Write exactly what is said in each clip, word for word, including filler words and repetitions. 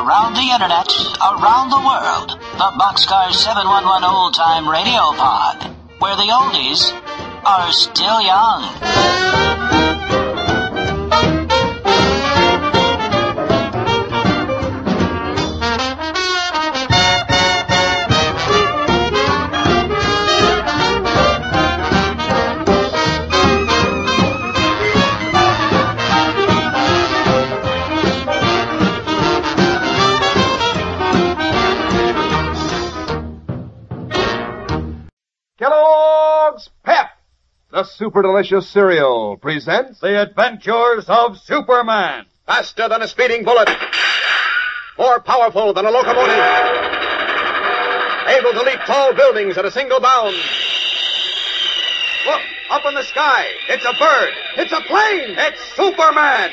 around the internet, around the world. The Boxcar seven one one Old Time Radio Pod, where the oldies are still young. Kellogg's Pep, the super delicious cereal, presents The Adventures of Superman. Faster than a speeding bullet. More powerful than a locomotive. Able to leap tall buildings at a single bound. Look, up in the sky. It's a bird. It's a plane. It's Superman.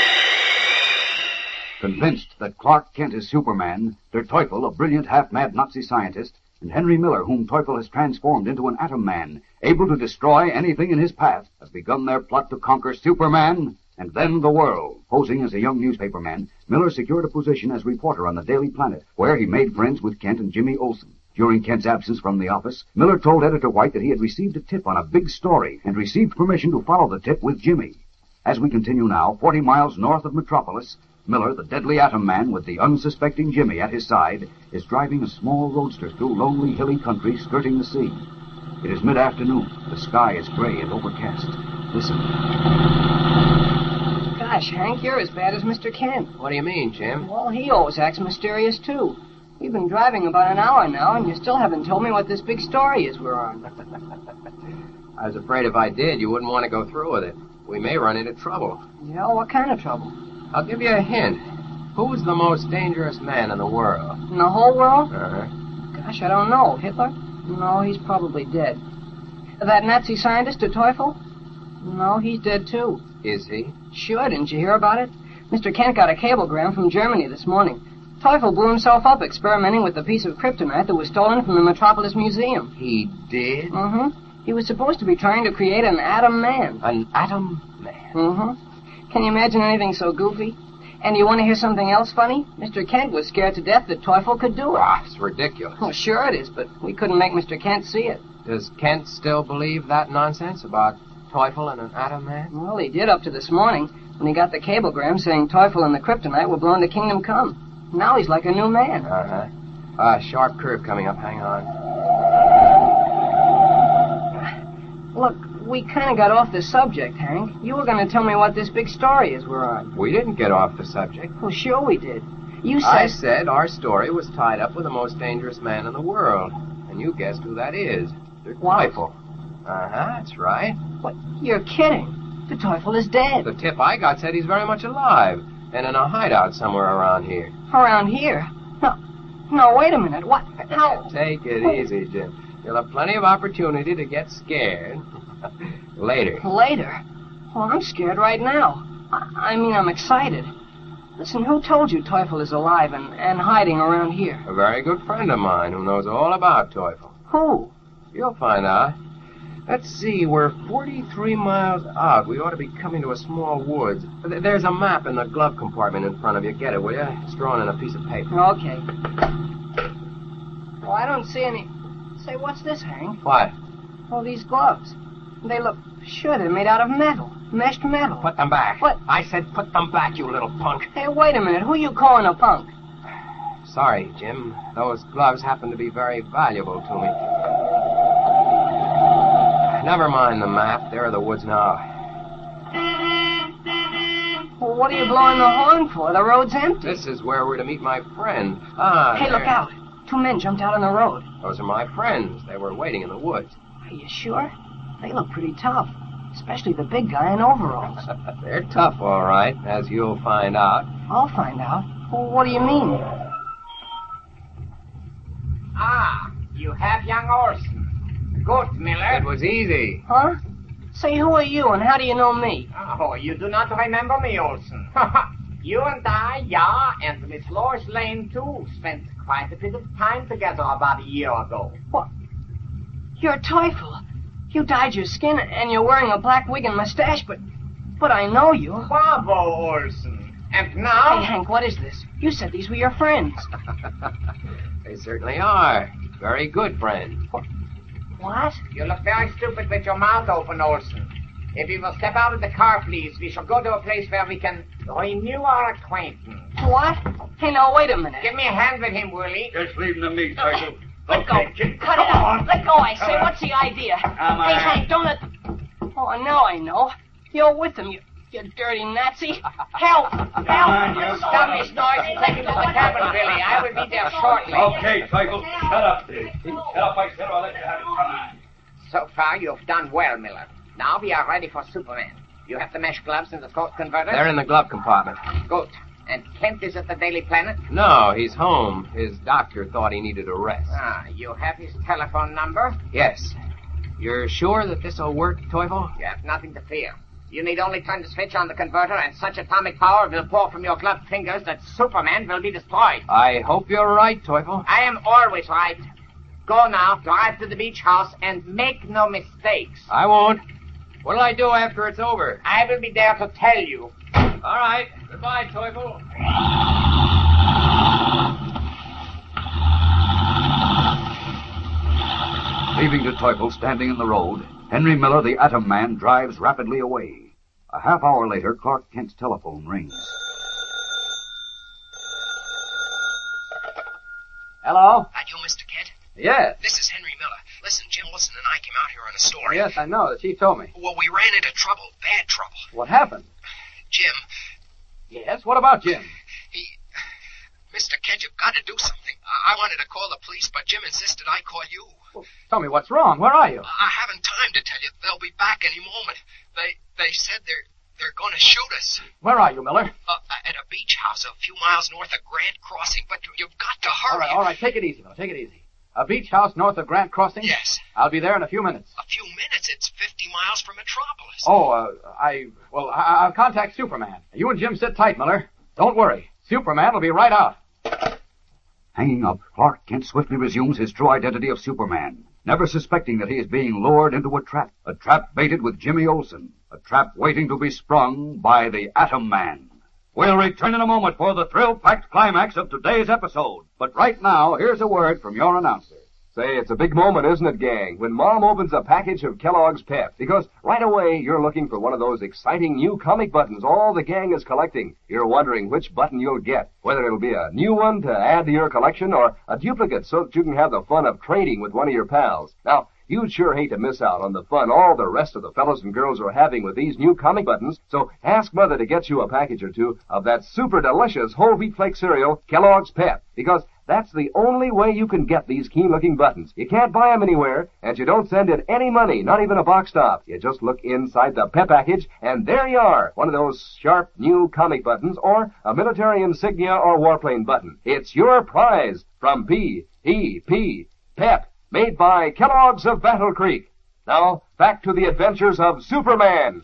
Convinced that Clark Kent is Superman, Der Teufel, a brilliant half-mad Nazi scientist, and Henry Miller, whom Teufel has transformed into an atom man, able to destroy anything in his path, have begun their plot to conquer Superman and then the world. Posing as a young newspaperman, Miller secured a position as reporter on the Daily Planet, where he made friends with Kent and Jimmy Olsen. During Kent's absence from the office, Miller told Editor White that he had received a tip on a big story and received permission to follow the tip with Jimmy. As we continue now, forty miles north of Metropolis, Miller, the deadly atom man with the unsuspecting Jimmy at his side, is driving a small roadster through lonely, hilly country skirting the sea. It is mid-afternoon. The sky is gray and overcast. Listen. Gosh, Hank, you're as bad as Mister Kent. What do you mean, Jim? Well, he always acts mysterious, too. We've been driving about an hour now, and you still haven't told me what this big story is we're on. I was afraid if I did, you wouldn't want to go through with it. We may run into trouble. Yeah, what kind of trouble? I'll give you a hint. Who's the most dangerous man in the world? In the whole world? Uh-huh. Gosh, I don't know. Hitler? No, he's probably dead. That Nazi scientist, Der Teufel? No, he's dead, too. Is he? Sure, didn't you hear about it? Mister Kent got a cablegram from Germany this morning. Teufel blew himself up experimenting with a piece of kryptonite that was stolen from the Metropolis Museum. He did? Mm-hmm. He was supposed to be trying to create an atom man. An atom man? Mm-hmm. Can you imagine anything so goofy? And you want to hear something else funny? Mister Kent was scared to death that Teufel could do it. Ah, it's ridiculous. Well, sure it is, but we couldn't make Mister Kent see it. Does Kent still believe that nonsense about Teufel and an atom man? Well, he did up to this morning, when he got the cablegram saying Teufel and the kryptonite were blown to Kingdom Come. Now he's like a new man. Uh-huh. Ah, sharp curve coming up. Hang on. Look, we kind of got off the subject, Hank. You were going to tell me what this big story is we're on. We didn't get off the subject. Well, sure we did. You said... I said our story was tied up with the most dangerous man in the world. And you guessed who that is. Der Teufel. Uh-huh, that's right. What? You're kidding. The Teufel is dead. The tip I got said he's very much alive and in a hideout somewhere around here. Around here? No, no, wait a minute. What? How? Take it easy, Jim. You'll have plenty of opportunity to get scared. Later. Later? Well, I'm scared right now. I, I mean, I'm excited. Listen, who told you Teufel is alive and, and hiding around here? A very good friend of mine who knows all about Teufel. Who? You'll find out. Let's see, we're forty-three miles out. We ought to be coming to a small woods. There's a map in the glove compartment in front of you. Get it, will you? It's drawn in a piece of paper. Okay. Well, I don't see any... Say, what's this, Hank? What? Oh, these gloves. They look... Sure, they're made out of metal. Meshed metal. Put them back. What? I said put them back, you little punk. Hey, wait a minute. Who you calling a punk? Sorry, Jim. Those gloves happen to be very valuable to me. Never mind the map. There are the woods now. Well, what are you blowing the horn for? The road's empty. This is where we're to meet my friend. Ah, Hey, there. look out. Two men jumped out on the road. Those are my friends. They were waiting in the woods. Are you sure? They look pretty tough. Especially the big guy in overalls. They're tough, all right, as you'll find out. I'll find out. Well, what do you mean? Ah, you have young Olsen. Good, Miller. It was easy. Huh? Say, who are you and how do you know me? Oh, you do not remember me, Olsen. You and I, yeah, and Miss Lois Lane, too, spent quite a bit of time together about a year ago. What? You're Teufel. You dyed your skin and you're wearing a black wig and mustache, but... But I know you. Bravo, Olsen. And now? Hey, Hank, what is this? You said these were your friends. They certainly are. Very good friends. What? You look very stupid with your mouth open, Olson. If you will step out of the car, please, we shall go to a place where we can renew our acquaintance. What? Hey, now, wait a minute. Give me a hand with him, Willie. Just leave him to me, Turtle. Let go. Jim. Cut it out. Let go, I say. What's the idea? Come Hey, on. Hank, don't let... Oh, now I know. You're with them, you, you dirty Nazi. Help! Help! on, you. Stop this noise and take him to the cabin, Billy. I will be there shortly. Okay, Turtle. Shut up. Shut up, I said, or I'll let you have it. Come on. So far, you've done well, Miller. Now we are ready for Superman. You have the mesh gloves and the throat converter? They're in the glove compartment. Good. And Kent is at the Daily Planet? No, he's home. His doctor thought he needed a rest. Ah, you have his telephone number? Yes. You're sure that this'll work, Teufel? You have nothing to fear. You need only turn the switch on the converter, and such atomic power will pour from your gloved fingers that Superman will be destroyed. I hope you're right, Teufel. I am always right. Go now, drive to the beach house, and make no mistakes. I won't. What'll I do after it's over? I will be there to tell you. All right. Goodbye, Teufel. Leaving the Teufel standing in the road, Henry Miller, the Atom Man, drives rapidly away. A half hour later, Clark Kent's telephone rings. Hello? That you, Mister Kent? Yes. This is Henry Miller. Listen, Jim Wilson and I came out here on a story. Yes, I know. The chief told me. Well, we ran into trouble. Bad trouble. What happened? Jim, Yes, what about Jim? he... Mister Kent, you've got to do something. I, I wanted to call the police, but Jim insisted I call you. Well, tell me what's wrong. Where are you? I haven't time to tell you. They'll be back any moment. They they said they're they're going to shoot us. Where are you, Miller? Uh, at a beach house a few miles north of Grant Crossing, but you've got to hurry. All right, all right. Take it easy, Miller. Take it easy. A beach house north of Grant Crossing? Yes. I'll be there in a few minutes. A few minutes? It's fifty miles from Metropolis. Oh, uh, I... Well, I, I'll contact Superman. You and Jim sit tight, Miller. Don't worry. Superman will be right out. Hanging up, Clark Kent swiftly resumes his true identity of Superman, never suspecting that he is being lured into a trap. A trap baited with Jimmy Olsen. A trap waiting to be sprung by the Atom Man. We'll return in a moment for the thrill-packed climax of today's episode. But right now, here's a word from your announcer. Say, it's a big moment, isn't it, gang, when Mom opens a package of Kellogg's Pep, because right away you're looking for one of those exciting new comic buttons all the gang is collecting. You're wondering which button you'll get, whether it'll be a new one to add to your collection or a duplicate so that you can have the fun of trading with one of your pals. Now, you'd sure hate to miss out on the fun all the rest of the fellows and girls are having with these new comic buttons, so ask Mother to get you a package or two of that super delicious whole wheat flake cereal, Kellogg's Pep, because that's the only way you can get these keen-looking buttons. You can't buy them anywhere, and you don't send in any money, not even a box top. You just look inside the Pep package, and there you are, one of those sharp new comic buttons, or a military insignia or warplane button. It's your prize from P E P, Pep, made by Kellogg's of Battle Creek. Now, back to the adventures of Superman.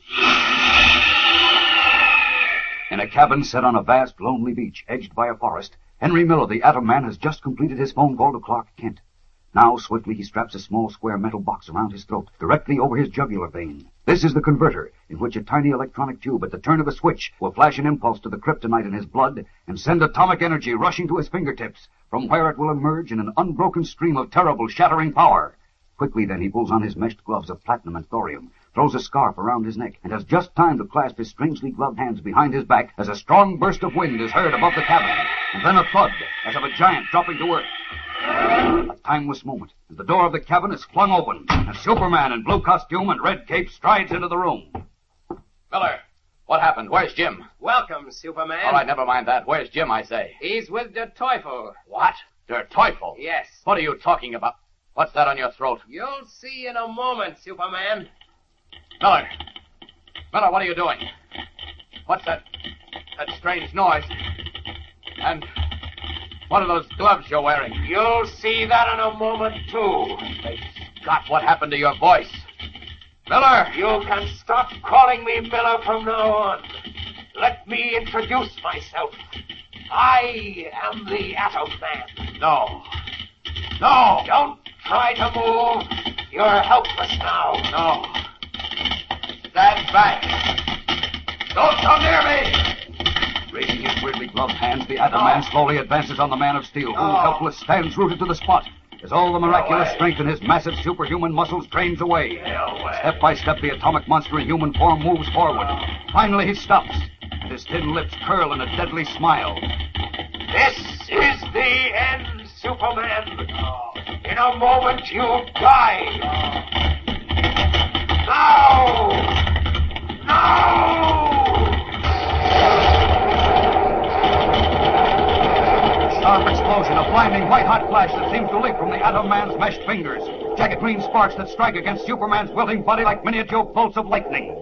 In a cabin set on a vast, lonely beach edged by a forest, Henry Miller, the Atom Man, has just completed his phone call to Clark Kent. Now, swiftly, he straps a small square metal box around his throat, directly over his jugular vein. This is the converter, in which a tiny electronic tube at the turn of a switch will flash an impulse to the kryptonite in his blood and send atomic energy rushing to his fingertips, from where it will emerge in an unbroken stream of terrible, shattering power. Quickly, then, he pulls on his meshed gloves of platinum and thorium, throws a scarf around his neck, and has just time to clasp his strangely gloved hands behind his back as a strong burst of wind is heard above the cabin, and then a thud as of a giant dropping to earth. A timeless moment, and the door of the cabin is flung open, and Superman in blue costume and red cape strides into the room. Miller, what happened? Where's Jim? Welcome, Superman. All right, never mind that. Where's Jim, I say? He's with Der Teufel. What? Der Teufel? Yes. What are you talking about? What's that on your throat? You'll see in a moment, Superman. Miller! Miller, what are you doing? What's that... that strange noise? And what are those gloves you're wearing? You'll see that in a moment, too. Hey, Scott, what happened to your voice? Miller! You can stop calling me Miller from now on. Let me introduce myself. I am the Atom Man. No. No! Don't try to move. You're helpless now. No. Stand back. Don't come near me! Raising his weirdly gloved hands, the Atom Man slowly advances on the Man of Steel, who, helpless, stands rooted to the spot as all the miraculous strength in his massive superhuman muscles drains away. Step by step, the atomic monster in human form moves forward. Finally, he stops, and his thin lips curl in a deadly smile. This is the end, Superman. In a moment, you'll die. Now! Now! Sharp explosion, a blinding white-hot flash that seems to leap from the Atom Man's meshed fingers. Jagged green sparks that strike against Superman's wilting body like miniature bolts of lightning.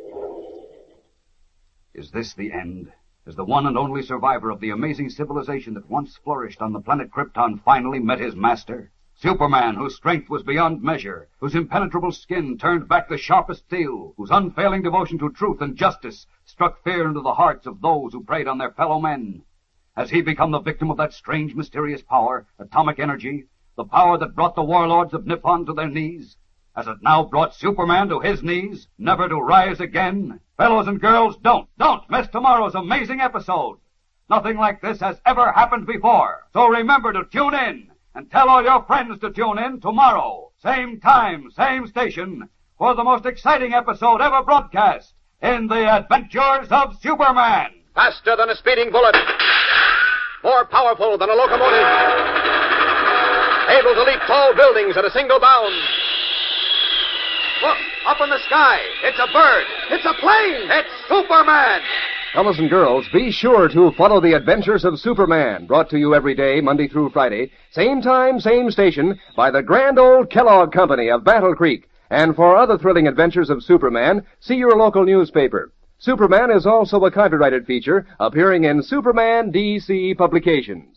Is this the end? As the one and only survivor of the amazing civilization that once flourished on the planet Krypton finally met his master? Superman, whose strength was beyond measure, whose impenetrable skin turned back the sharpest steel, whose unfailing devotion to truth and justice struck fear into the hearts of those who preyed on their fellow men. Has he become the victim of that strange, mysterious power, atomic energy, the power that brought the warlords of Nippon to their knees? Has it now brought Superman to his knees, never to rise again? Fellows and girls, don't, don't miss tomorrow's amazing episode. Nothing like this has ever happened before. So remember to tune in, and tell all your friends to tune in tomorrow. Same time, same station, for the most exciting episode ever broadcast in the Adventures of Superman. Faster than a speeding bullet. More powerful than a locomotive. Able to leap tall buildings at a single bound. Look, up in the sky. It's a bird. It's a plane. It's Superman. Fellows and girls, be sure to follow the Adventures of Superman, brought to you every day, Monday through Friday, same time, same station, by the grand old Kellogg Company of Battle Creek. And for other thrilling adventures of Superman, see your local newspaper. Superman is also a copyrighted feature appearing in Superman D C publications.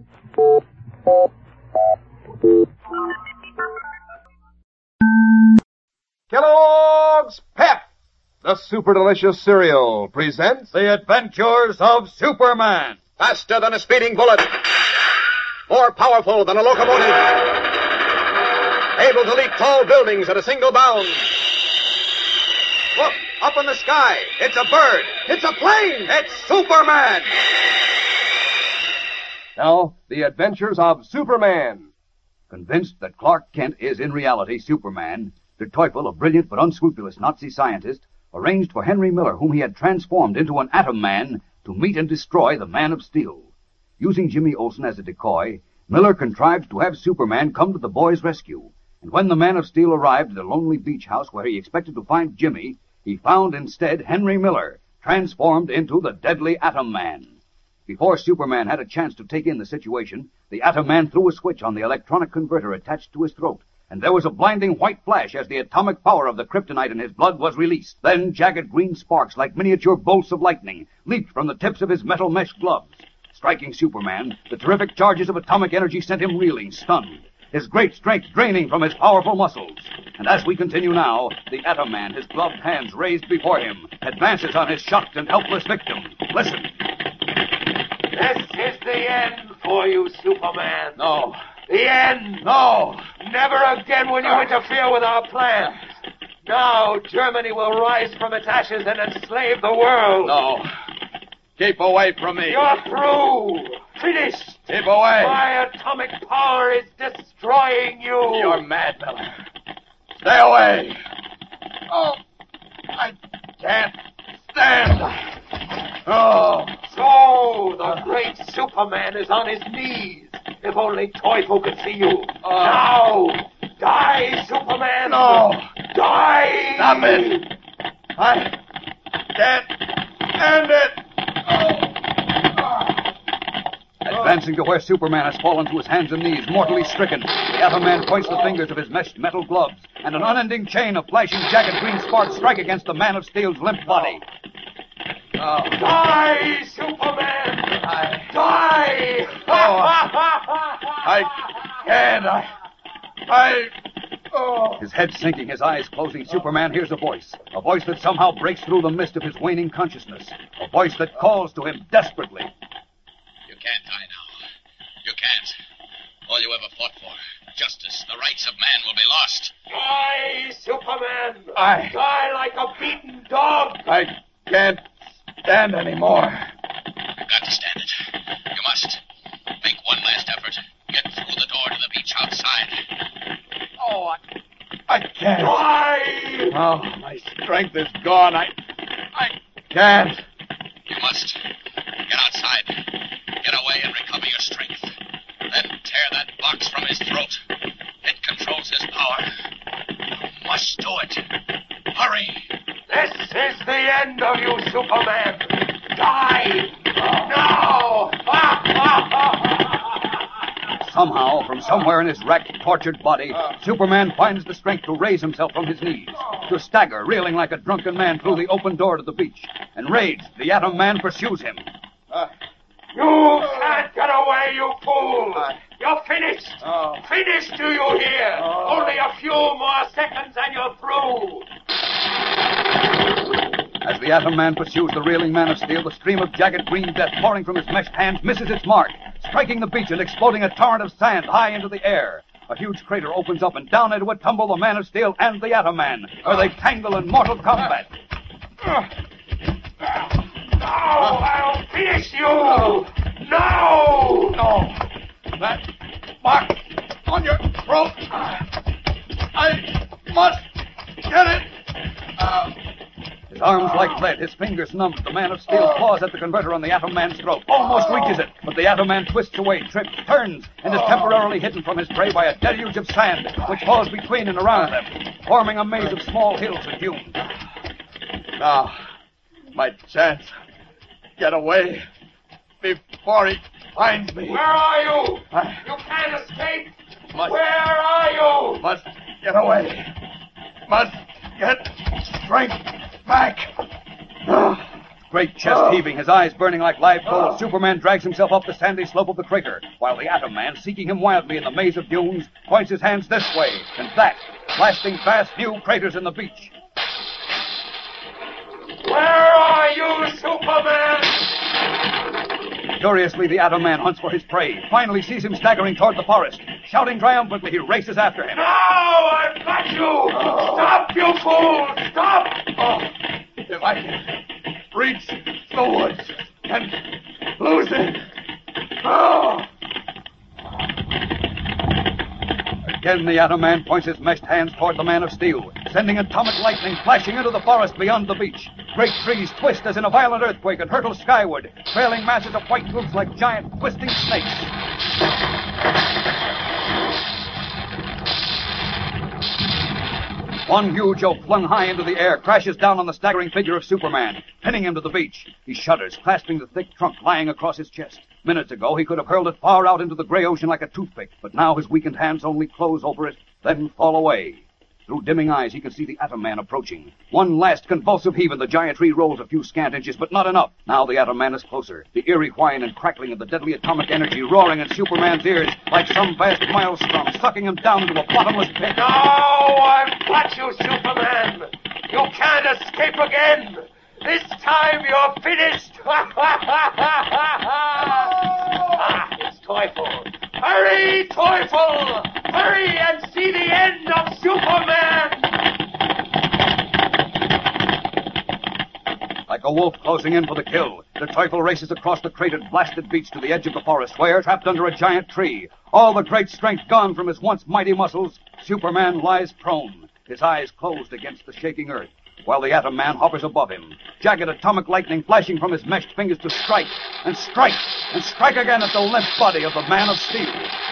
Kellogg's Pep, the super delicious cereal, presents The Adventures of Superman. Faster than a speeding bullet. More powerful than a locomotive. Able to leap tall buildings at a single bound. Look, up in the sky. It's a bird. It's a plane. It's Superman. Now, The Adventures of Superman. Convinced that Clark Kent is in reality Superman, Der Teufel, a brilliant but unscrupulous Nazi scientist, arranged for Henry Miller, whom he had transformed into an Atom Man, to meet and destroy the Man of Steel. Using Jimmy Olsen as a decoy, Miller contrived to have Superman come to the boy's rescue. And when the Man of Steel arrived at a lonely beach house where he expected to find Jimmy, he found instead Henry Miller, transformed into the deadly Atom Man. Before Superman had a chance to take in the situation, the Atom Man threw a switch on the electronic converter attached to his throat, and there was a blinding white flash as the atomic power of the kryptonite in his blood was released. Then jagged green sparks, like miniature bolts of lightning, leaped from the tips of his metal mesh gloves. Striking Superman, the terrific charges of atomic energy sent him reeling, stunned, his great strength draining from his powerful muscles. And as we continue now, the Atom Man, his gloved hands raised before him, advances on his shocked and helpless victim. Listen. This is the end for you, Superman. No. The end. No. Never again will you interfere with our plans. Now Germany will rise from its ashes and enslave the world. No. Keep away from me. You're through. Finished. Keep away. My atomic power is destroying you. You're mad, Miller. Stay away. Oh, I can't stand. Oh. So, the great Superman is on his knees. If only Teufel could see you. Oh. Now, die, Superman. No. Die. Stop it. I can't stand it. Advancing to where Superman has fallen to his hands and knees, mortally stricken, the Atom Man points the fingers of his meshed metal gloves, and an unending chain of flashing jagged green sparks strike against the Man of Steel's limp body. Oh. Die, Superman! I... Die! Oh. I can't. I... I... Oh. His head sinking, his eyes closing, Superman hears a voice. A voice that somehow breaks through the mist of his waning consciousness. A voice that calls to him desperately. You can't die now. You can't. All you ever fought for, justice, the rights of man, will be lost. Die, Superman! I... Die like a beaten dog! I can't stand anymore. Oh, my strength is gone. I... I can't. You must. Get outside. Get away and recover your strength. Then tear that box from his throat. It controls his power. You must do it. Hurry. This is the end of you, Superman. Die! Now! Somehow, from somewhere in his wrecked, tortured body, Superman finds the strength to raise himself from his knees, to stagger, reeling like a drunken man through the open door to the beach. Enraged, the Atom Man pursues him. Uh, you can't get away, you fool! Uh, you're finished! Oh. Finished, do you hear? Oh. Only a few more seconds and you're through! As the Atom Man pursues the reeling Man of Steel, the stream of jagged green death pouring from his meshed hands misses its mark, striking the beach and exploding a torrent of sand high into the air. A huge crater opens up, and down into it tumble the Man of Steel and the Atom Man, where they tangle in mortal combat. Now I'll finish you! Now! No! That box on your throat! I must get it! Uh, His arms like lead, his fingers numbed. The Man of Steel claws at the converter on the Atom Man's throat, almost reaches it, but the Atom Man twists away, trips, turns, and is temporarily hidden from his prey by a deluge of sand, which falls between and around them, forming a maze of small hills and dunes. Now, my chance. Get away before he finds me. Where are you? I You can't escape! must, Where are you? must get away. Must get strength back. Great chest heaving, his eyes burning like live coals, Superman drags himself up the sandy slope of the crater, while the Atom Man, seeking him wildly in the maze of dunes, points his hands this way and that, blasting vast new craters in the beach. Where are you, Superman? Furiously, the Atom Man hunts for his prey, finally sees him staggering toward the forest. Shouting triumphantly, he races after him. Now I've got you! Stop, you fool! Stop! Oh, if I can reach the woods and lose it. Oh. Again, the Atom Man points his meshed hands toward the Man of Steel, sending atomic lightning flashing into the forest beyond the beach. Great trees twist as in a violent earthquake and hurtle skyward, trailing masses of white roots like giant twisting snakes. One huge oak flung high into the air crashes down on the staggering figure of Superman, pinning him to the beach. He shudders, clasping the thick trunk lying across his chest. Minutes ago, he could have hurled it far out into the gray ocean like a toothpick, but now his weakened hands only close over it, then fall away. Through dimming eyes, he can see the Atom Man approaching. One last convulsive heave and the giant tree rolls a few scant inches, but not enough. Now the Atom Man is closer, the eerie whine and crackling of the deadly atomic energy roaring in Superman's ears like some vast maelstrom, sucking him down into a bottomless pit. Now I've got you, Superman! You can't escape again! This time you're finished! Ah, it's Teufel! Hurry, Teufel! Hurry and see the end of Superman! Like a wolf closing in for the kill, the Teufel races across the cratered, blasted beach to the edge of the forest, where, trapped under a giant tree, all the great strength gone from his once mighty muscles, Superman lies prone, his eyes closed against the shaking earth, while the Atom Man hovers above him, jagged atomic lightning flashing from his meshed fingers to strike, and strike, and strike again at the limp body of the Man of Steel.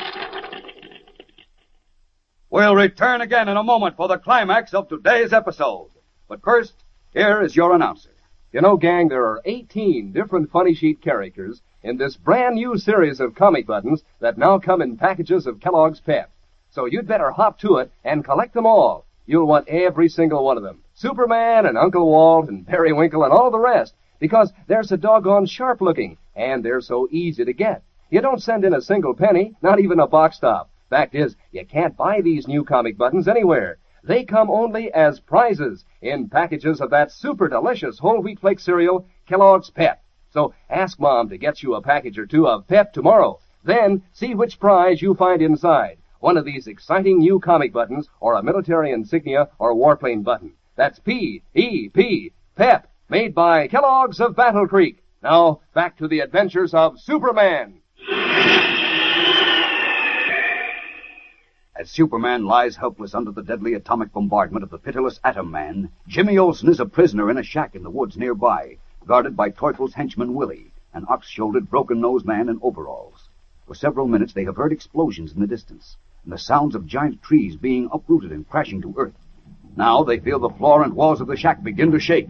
We'll return again in a moment for the climax of today's episode. But first, here is your announcer. You know, gang, there are eighteen different Funny Sheet characters in this brand new series of comic buttons that now come in packages of Kellogg's Pep. So you'd better hop to it and collect them all. You'll want every single one of them. Superman and Uncle Walt and Periwinkle and all the rest, because they're so doggone sharp looking, and they're so easy to get. You don't send in a single penny, not even a box top. Fact is, you can't buy these new comic buttons anywhere. They come only as prizes in packages of that super delicious whole wheat flake cereal, Kellogg's Pep. So ask Mom to get you a package or two of Pep tomorrow. Then see which prize you find inside. One of these exciting new comic buttons, or a military insignia or warplane button. That's P E P, Pep, made by Kellogg's of Battle Creek. Now, back to the adventures of Superman. As Superman lies helpless under the deadly atomic bombardment of the pitiless Atom Man, Jimmy Olsen is a prisoner in a shack in the woods nearby, guarded by Teufel's henchman Willie, an ox-shouldered, broken-nosed man in overalls. For several minutes they have heard explosions in the distance, and the sounds of giant trees being uprooted and crashing to earth. Now they feel the floor and walls of the shack begin to shake.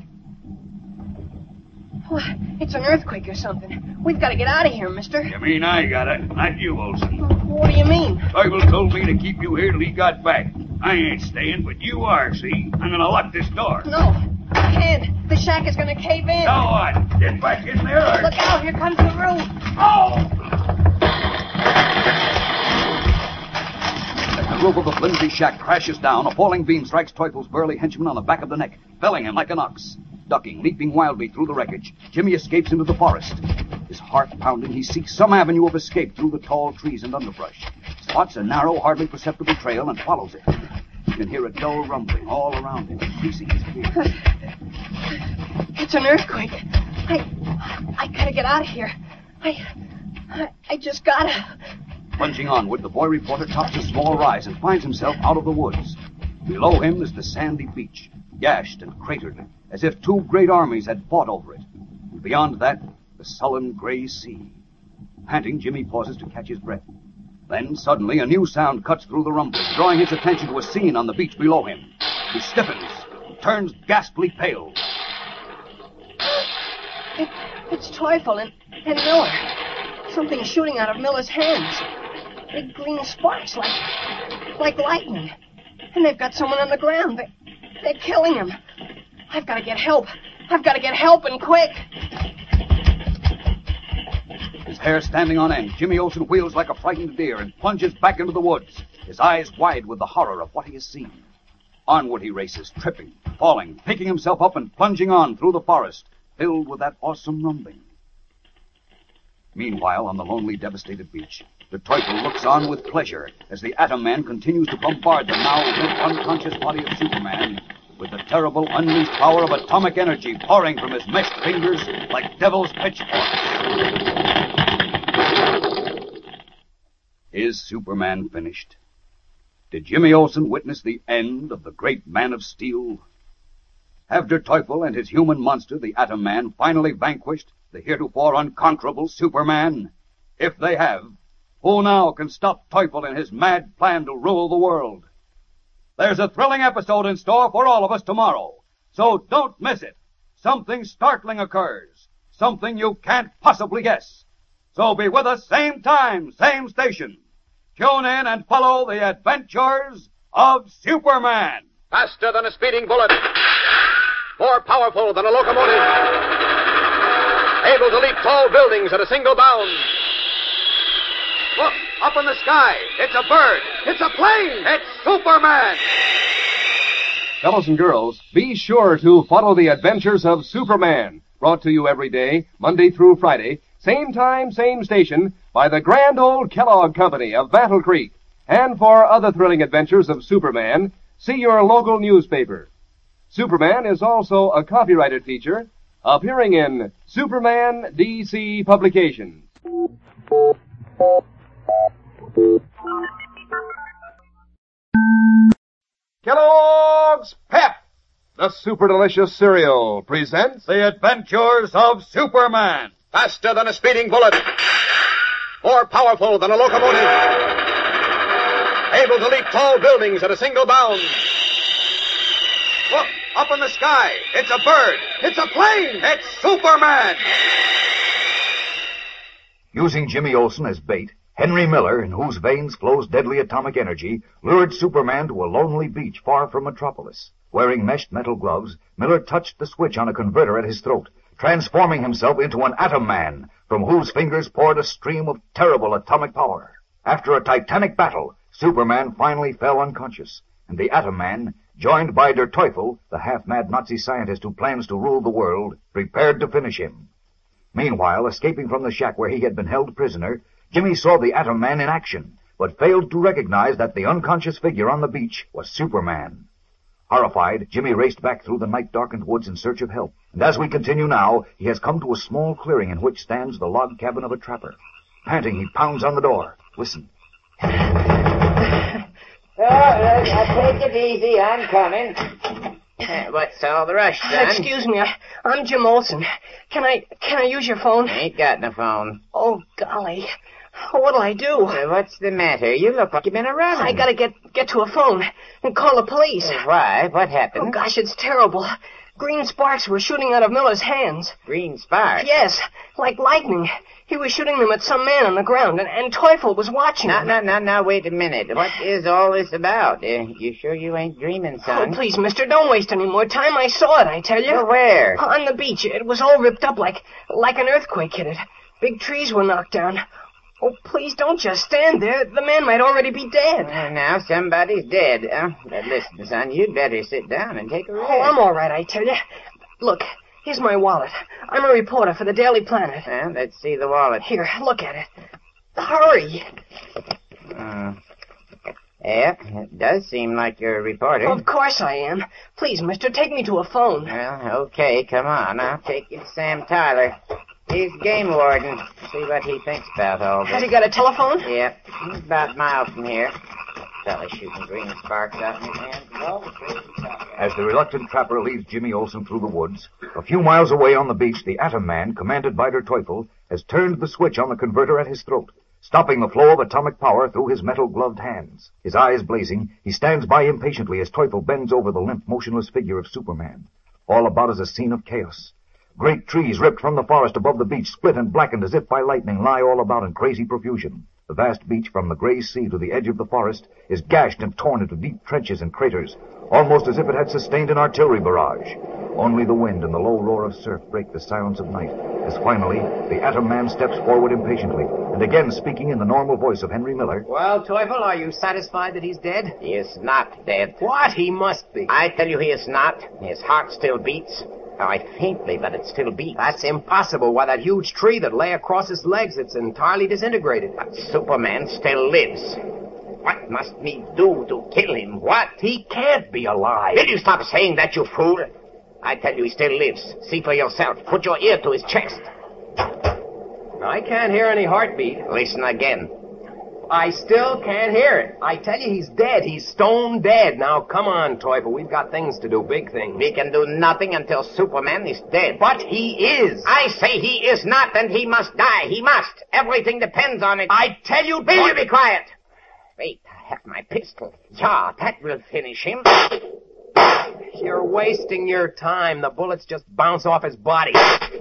Well, it's an earthquake or something. We've got to get out of here, mister. You mean I got it, not you, Olsen. What do you mean? Teufel told me to keep you here till he got back. I ain't staying, but you are, see? I'm gonna lock this door. No, I can't. The shack is gonna cave in. Now what? Get back in there or... Look out, here comes the roof. Oh! As the roof of the flimsy shack crashes down, a falling beam strikes Teufel's burly henchman on the back of the neck, felling him like an ox. Ducking, leaping wildly through the wreckage, Jimmy escapes into the forest. His heart pounding, he seeks some avenue of escape through the tall trees and underbrush. Spots a narrow, hardly perceptible trail and follows it. He can hear a dull rumbling all around him, increasing his fear. It's an earthquake. I, I gotta get out of here. I, I, I just gotta. Plunging onward, the boy reporter tops a small rise and finds himself out of the woods. Below him is the sandy beach, gashed and cratered, as if two great armies had fought over it. And beyond that, the sullen gray sea. Panting, Jimmy pauses to catch his breath. Then, suddenly, a new sound cuts through the rumbling, drawing his attention to a scene on the beach below him. He stiffens, turns ghastly pale. It, it's Teufel and, and Miller. Something's shooting out of Miller's hands. Big green sparks, like, like lightning. And they've got someone on the ground. They, they're killing him. I've got to get help. I've got to get help, and quick. His hair standing on end, Jimmy Olsen wheels like a frightened deer and plunges back into the woods, his eyes wide with the horror of what he has seen. Onward he races, tripping, falling, picking himself up and plunging on through the forest, filled with that awesome rumbling. Meanwhile, on the lonely, devastated beach, the Teufel looks on with pleasure as the Atom Man continues to bombard the now limp, unconscious body of Superman with the terrible unleashed power of atomic energy pouring from his meshed fingers like devil's pitchforks. Is Superman finished? Did Jimmy Olsen witness the end of the great Man of Steel? Have Der Teufel and his human monster, the Atom Man, finally vanquished the heretofore unconquerable Superman? If they have, who now can stop Teufel in his mad plan to rule the world? There's a thrilling episode in store for all of us tomorrow, so don't miss it. Something startling occurs, something you can't possibly guess. So be with us same time, same station. Tune in and follow the adventures of Superman. Faster than a speeding bullet. More powerful than a locomotive. Able to leap tall buildings at a single bound. Look, up in the sky. It's a bird. It's a plane. It's Superman. Fellows and girls, be sure to follow the adventures of Superman. Brought to you every day, Monday through Friday, same time, same station, by the grand old Kellogg Company of Battle Creek. And for other thrilling adventures of Superman, see your local newspaper. Superman is also a copyrighted feature appearing in Superman D C Publications. Kellogg's Pep, the super delicious cereal, presents The Adventures of Superman. Faster than a speeding bullet. More powerful than a locomotive. Able to leap tall buildings at a single bound. Look, up in the sky. It's a bird. It's a plane. It's Superman. Using Jimmy Olsen as bait, Henry Miller, in whose veins flows deadly atomic energy, lured Superman to a lonely beach far from Metropolis. Wearing meshed metal gloves, Miller touched the switch on a converter at his throat, transforming himself into an Atom Man, from whose fingers poured a stream of terrible atomic power. After a titanic battle, Superman finally fell unconscious, and the Atom Man, joined by Der Teufel, the half-mad Nazi scientist who plans to rule the world, prepared to finish him. Meanwhile, escaping from the shack where he had been held prisoner, Jimmy saw the Atom Man in action, but failed to recognize that the unconscious figure on the beach was Superman. Horrified, Jimmy raced back through the night-darkened woods in search of help, and as we continue now, he has come to a small clearing in which stands the log cabin of a trapper. Panting, he pounds on the door. Listen. Oh, uh, take it easy. I'm coming. Uh, what's all the rush, son? Excuse me, I, I'm Jim Olsen. Can I can I use your phone? Ain't got no phone. Oh, golly. What'll I do? Uh, what's the matter? You look like you've been around. I gotta get get to a phone and call the police. Uh, why? What happened? Oh, gosh, it's terrible. Green sparks were shooting out of Miller's hands. Green sparks? Yes, like lightning. He was shooting them at some man on the ground, and, and Teufel was watching Now, him. now, now, now, wait a minute. What is all this about? Uh, you sure you ain't dreaming, son? Oh, please, mister, don't waste any more time. I saw it, I tell you. Well, where? On the beach. It was all ripped up like like an earthquake hit it. Big trees were knocked down. Oh, please don't just stand there. The man might already be dead. Uh, now somebody's dead. Uh, but listen, son, you'd better sit down and take a rest. Oh, I'm all right, I tell you. Look, here's my wallet. I'm a reporter for the Daily Planet. Well, let's see the wallet. Here, look at it. Hurry. Uh, yeah, it does seem like you're a reporter. Of course I am. Please, mister, take me to a phone. Well, okay, come on. I'll take you to Sam Tyler. He's game warden. See what he thinks about all this. Has he got a telephone? Yep. He's about a mile from here. Fella shooting green sparks out in his hands. As the reluctant trapper leads Jimmy Olsen through the woods, a few miles away on the beach, the Atom Man, commanded by Der Teufel, has turned the switch on the converter at his throat, stopping the flow of atomic power through his metal-gloved hands. His eyes blazing, he stands by impatiently as Teufel bends over the limp, motionless figure of Superman. All about is a scene of chaos. Great trees ripped from the forest above the beach, split and blackened as if by lightning, lie all about in crazy profusion. The vast beach from the gray sea to the edge of the forest is gashed and torn into deep trenches and craters, almost as if it had sustained an artillery barrage. Only the wind and the low roar of surf break the silence of night, as finally the Atom Man steps forward impatiently, and again speaking in the normal voice of Henry Miller. Well, Teufel, are you satisfied that he's dead? He is not dead. What? He must be. I tell you he is not. His heart still beats. I faintly, but it still beats. That's impossible. Why, that huge tree that lay across his legs, it's entirely disintegrated. But Superman still lives. What must me do to kill him? What? He can't be alive. Will you stop saying that, you fool? I tell you he still lives. See for yourself. Put your ear to his chest. I can't hear any heartbeat. Listen again. I still can't hear it. I tell you, he's dead. He's stone dead. Now, come on, Teufel. We've got things to do, big things. We can do nothing until Superman is dead. But he is. I say he is not, and he must die. He must. Everything depends on it. I tell you... Will you be quiet? Wait, I have my pistol. Yeah, that will finish him. You're wasting your time. The bullets just bounce off his body.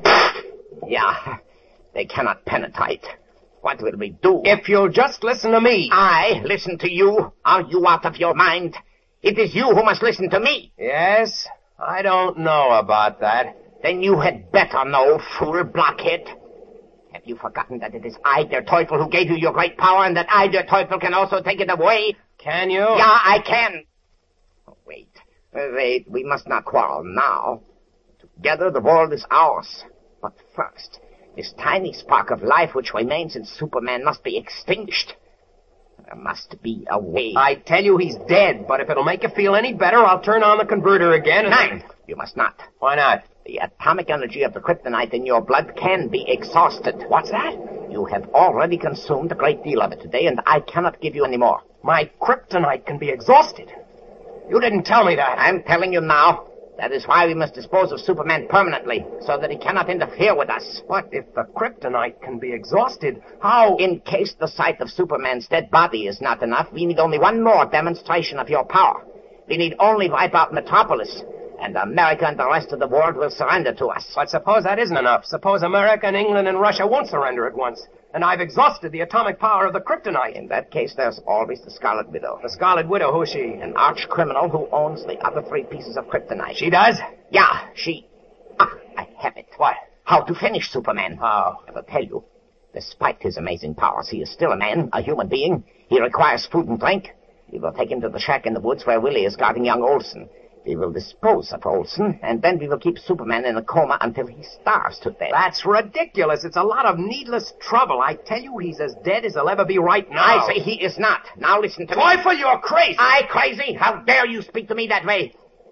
Yeah, they cannot penetrate. What will we do? If you'll just listen to me. I listen to you? Are you out of your mind? It is you who must listen to me. Yes? I don't know about that. Then you had better know, fool blockhead. Have you forgotten that it is I, Der Teufel, who gave you your great power, and that I, Der Teufel, can also take it away? Can you? Yeah, I can. Oh, wait. Uh, wait, we must not quarrel now. Together the world is ours. But first... this tiny spark of life which remains in Superman must be extinguished. There must be a way. I tell you he's dead, but if it'll make you feel any better, I'll turn on the converter again and... Nine. You must not. Why not? The atomic energy of the kryptonite in your blood can be exhausted. What's that? You have already consumed a great deal of it today, and I cannot give you any more. My kryptonite can be exhausted. You didn't tell me that. I'm telling you now. That is why we must dispose of Superman permanently, so that he cannot interfere with us. What if the kryptonite can be exhausted? How? In case the sight of Superman's dead body is not enough, we need only one more demonstration of your power. We need only wipe out Metropolis, and America and the rest of the world will surrender to us. But suppose that isn't enough. Suppose America and England and Russia won't surrender at once, and I've exhausted the atomic power of the kryptonite. In that case, there's always the Scarlet Widow. The Scarlet Widow, who's she? An arch criminal who owns the other three pieces of kryptonite. She does? Yeah, she... Ah, I have it. What? How to finish Superman. How? I will tell you. Despite his amazing powers, he is still a man, a human being. He requires food and drink. We will take him to the shack in the woods where Willie is guarding young Olsen. We will dispose of Olsen, and then we will keep Superman in a coma until he starves to death. That's ridiculous. It's a lot of needless trouble. I tell you, he's as dead as he'll ever be right now. I say he is not. Now listen to me. Teufel, you're crazy. I crazy? How dare you speak to me that way?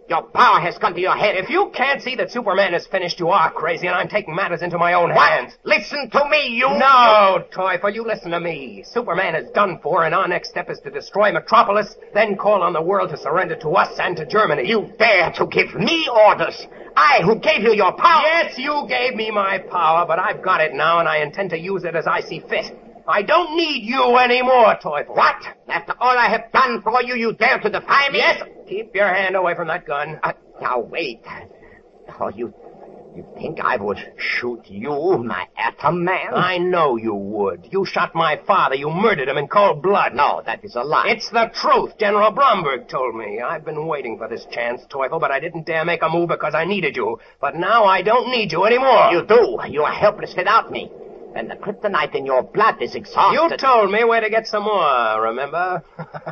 Your power has gone to your head. If you can't see that Superman is finished, you are crazy, and I'm taking matters into my own What? hands. Listen to me, you... No, Teufel, you listen to me. Superman is done for, and our next step is to destroy Metropolis, then call on the world to surrender to us and to Germany. You dare to give me orders? I, who gave you your power... Yes, you gave me my power, but I've got it now, and I intend to use it as I see fit. I don't need you anymore, Teufel. What? After all I have done for you, you dare to defy me? Yes. Keep your hand away from that gun. Uh, now, wait. Oh, you... You think I would shoot you, my Atom Man? I know you would. You shot my father. You murdered him in cold blood. No, that is a lie. It's the truth. General Bromberg told me. I've been waiting for this chance, Teufel, but I didn't dare make a move because I needed you. But now I don't need you anymore. You do. You are helpless without me. And the kryptonite in your blood is exhausted. You told me where to get some more, remember?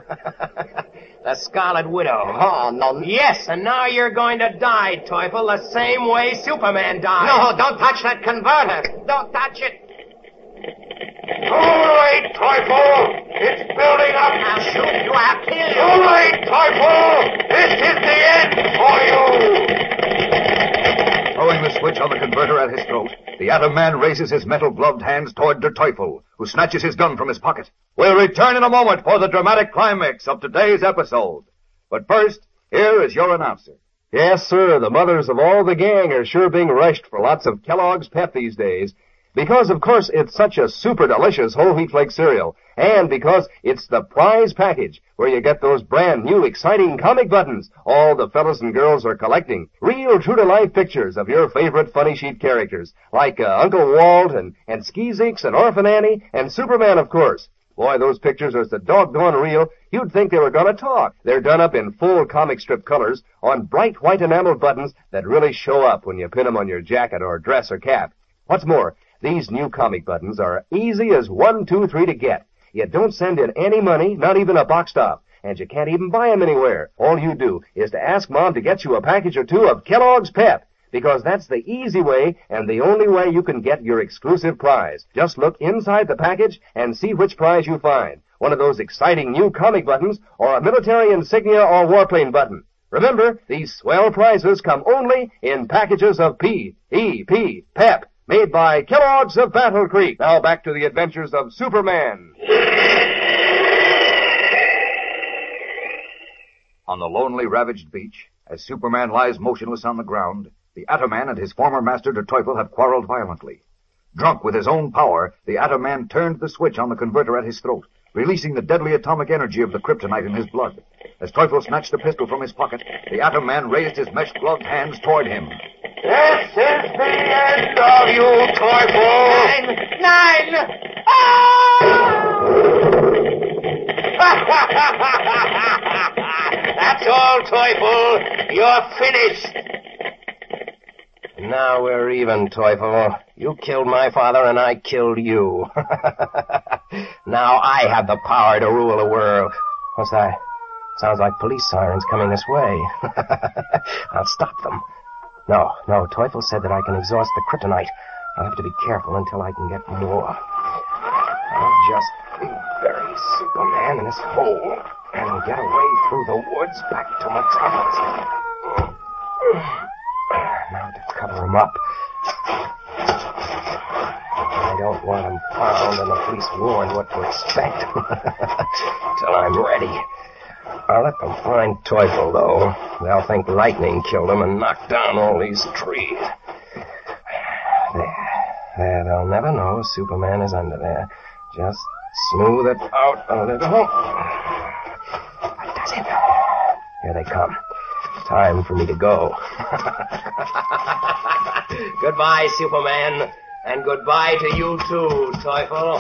The Scarlet Widow. Oh, no. Yes, and now you're going to die, Teufel, the same way Superman died. No, don't touch that converter. Don't touch it. All right, Teufel. It's building up. I'll shoot you. I'll kill you. All right, Teufel. This is the end for you. Throwing the switch on the converter at his throat, the Atom Man raises his metal-gloved hands toward Der Teufel, who snatches his gun from his pocket. We'll return in a moment for the dramatic climax of today's episode. But first, here is your announcer. Yes, sir, the mothers of all the gang are sure being rushed for lots of Kellogg's Pep these days. Because, of course, it's such a super delicious whole wheat flake cereal. And because it's the prize package, where you get those brand new exciting comic buttons all the fellas and girls are collecting. Real true-to-life pictures of your favorite funny sheet characters, like uh, Uncle Walt and, and Skeezix and Orphan Annie and Superman, of course. Boy, those pictures are so doggone real, you'd think they were going to talk. They're done up in full comic strip colors on bright white enameled buttons that really show up when you pin them on your jacket or dress or cap. What's more, these new comic buttons are easy as one, two, three to get. You don't send in any money, not even a box stop, and you can't even buy them anywhere. All you do is to ask Mom to get you a package or two of Kellogg's Pep, because that's the easy way and the only way you can get your exclusive prize. Just look inside the package and see which prize you find. One of those exciting new comic buttons or a military insignia or warplane button. Remember, these swell prizes come only in packages of P E P, Pep, made by Kellogg's of Battle Creek. Now back to the adventures of Superman. On the lonely, ravaged beach, as Superman lies motionless on the ground, the Atom Man and his former master Der Teufel have quarreled violently. Drunk with his own power, the Atom Man turned the switch on the converter at his throat, releasing the deadly atomic energy of the kryptonite in his blood. As Teufel snatched the pistol from his pocket, the Atom Man raised his mesh-gloved hands toward him. This is the end of you, Teufel. Nine! Nine! Ah! That's all, Teufel. You're finished. Now we're even, Teufel. You killed my father and I killed you. Now I have the power to rule the world. What's that? Sounds like police sirens coming this way. I'll stop them. No, no, Teufel said that I can exhaust the kryptonite. I'll have to be careful until I can get more. I'll just bury Superman in this hole and get away through the woods back to Metropolis. Now to cover him up. I don't want him found and the police warned what to expect. Till I'm ready. I'll let them find Teufel, though. They'll think lightning killed him and knocked down all these trees. There. There, they'll never know Superman is under there. Just smooth it out a little. That does it. Here they come. Time for me to go. Goodbye, Superman. And goodbye to you, too, Teufel.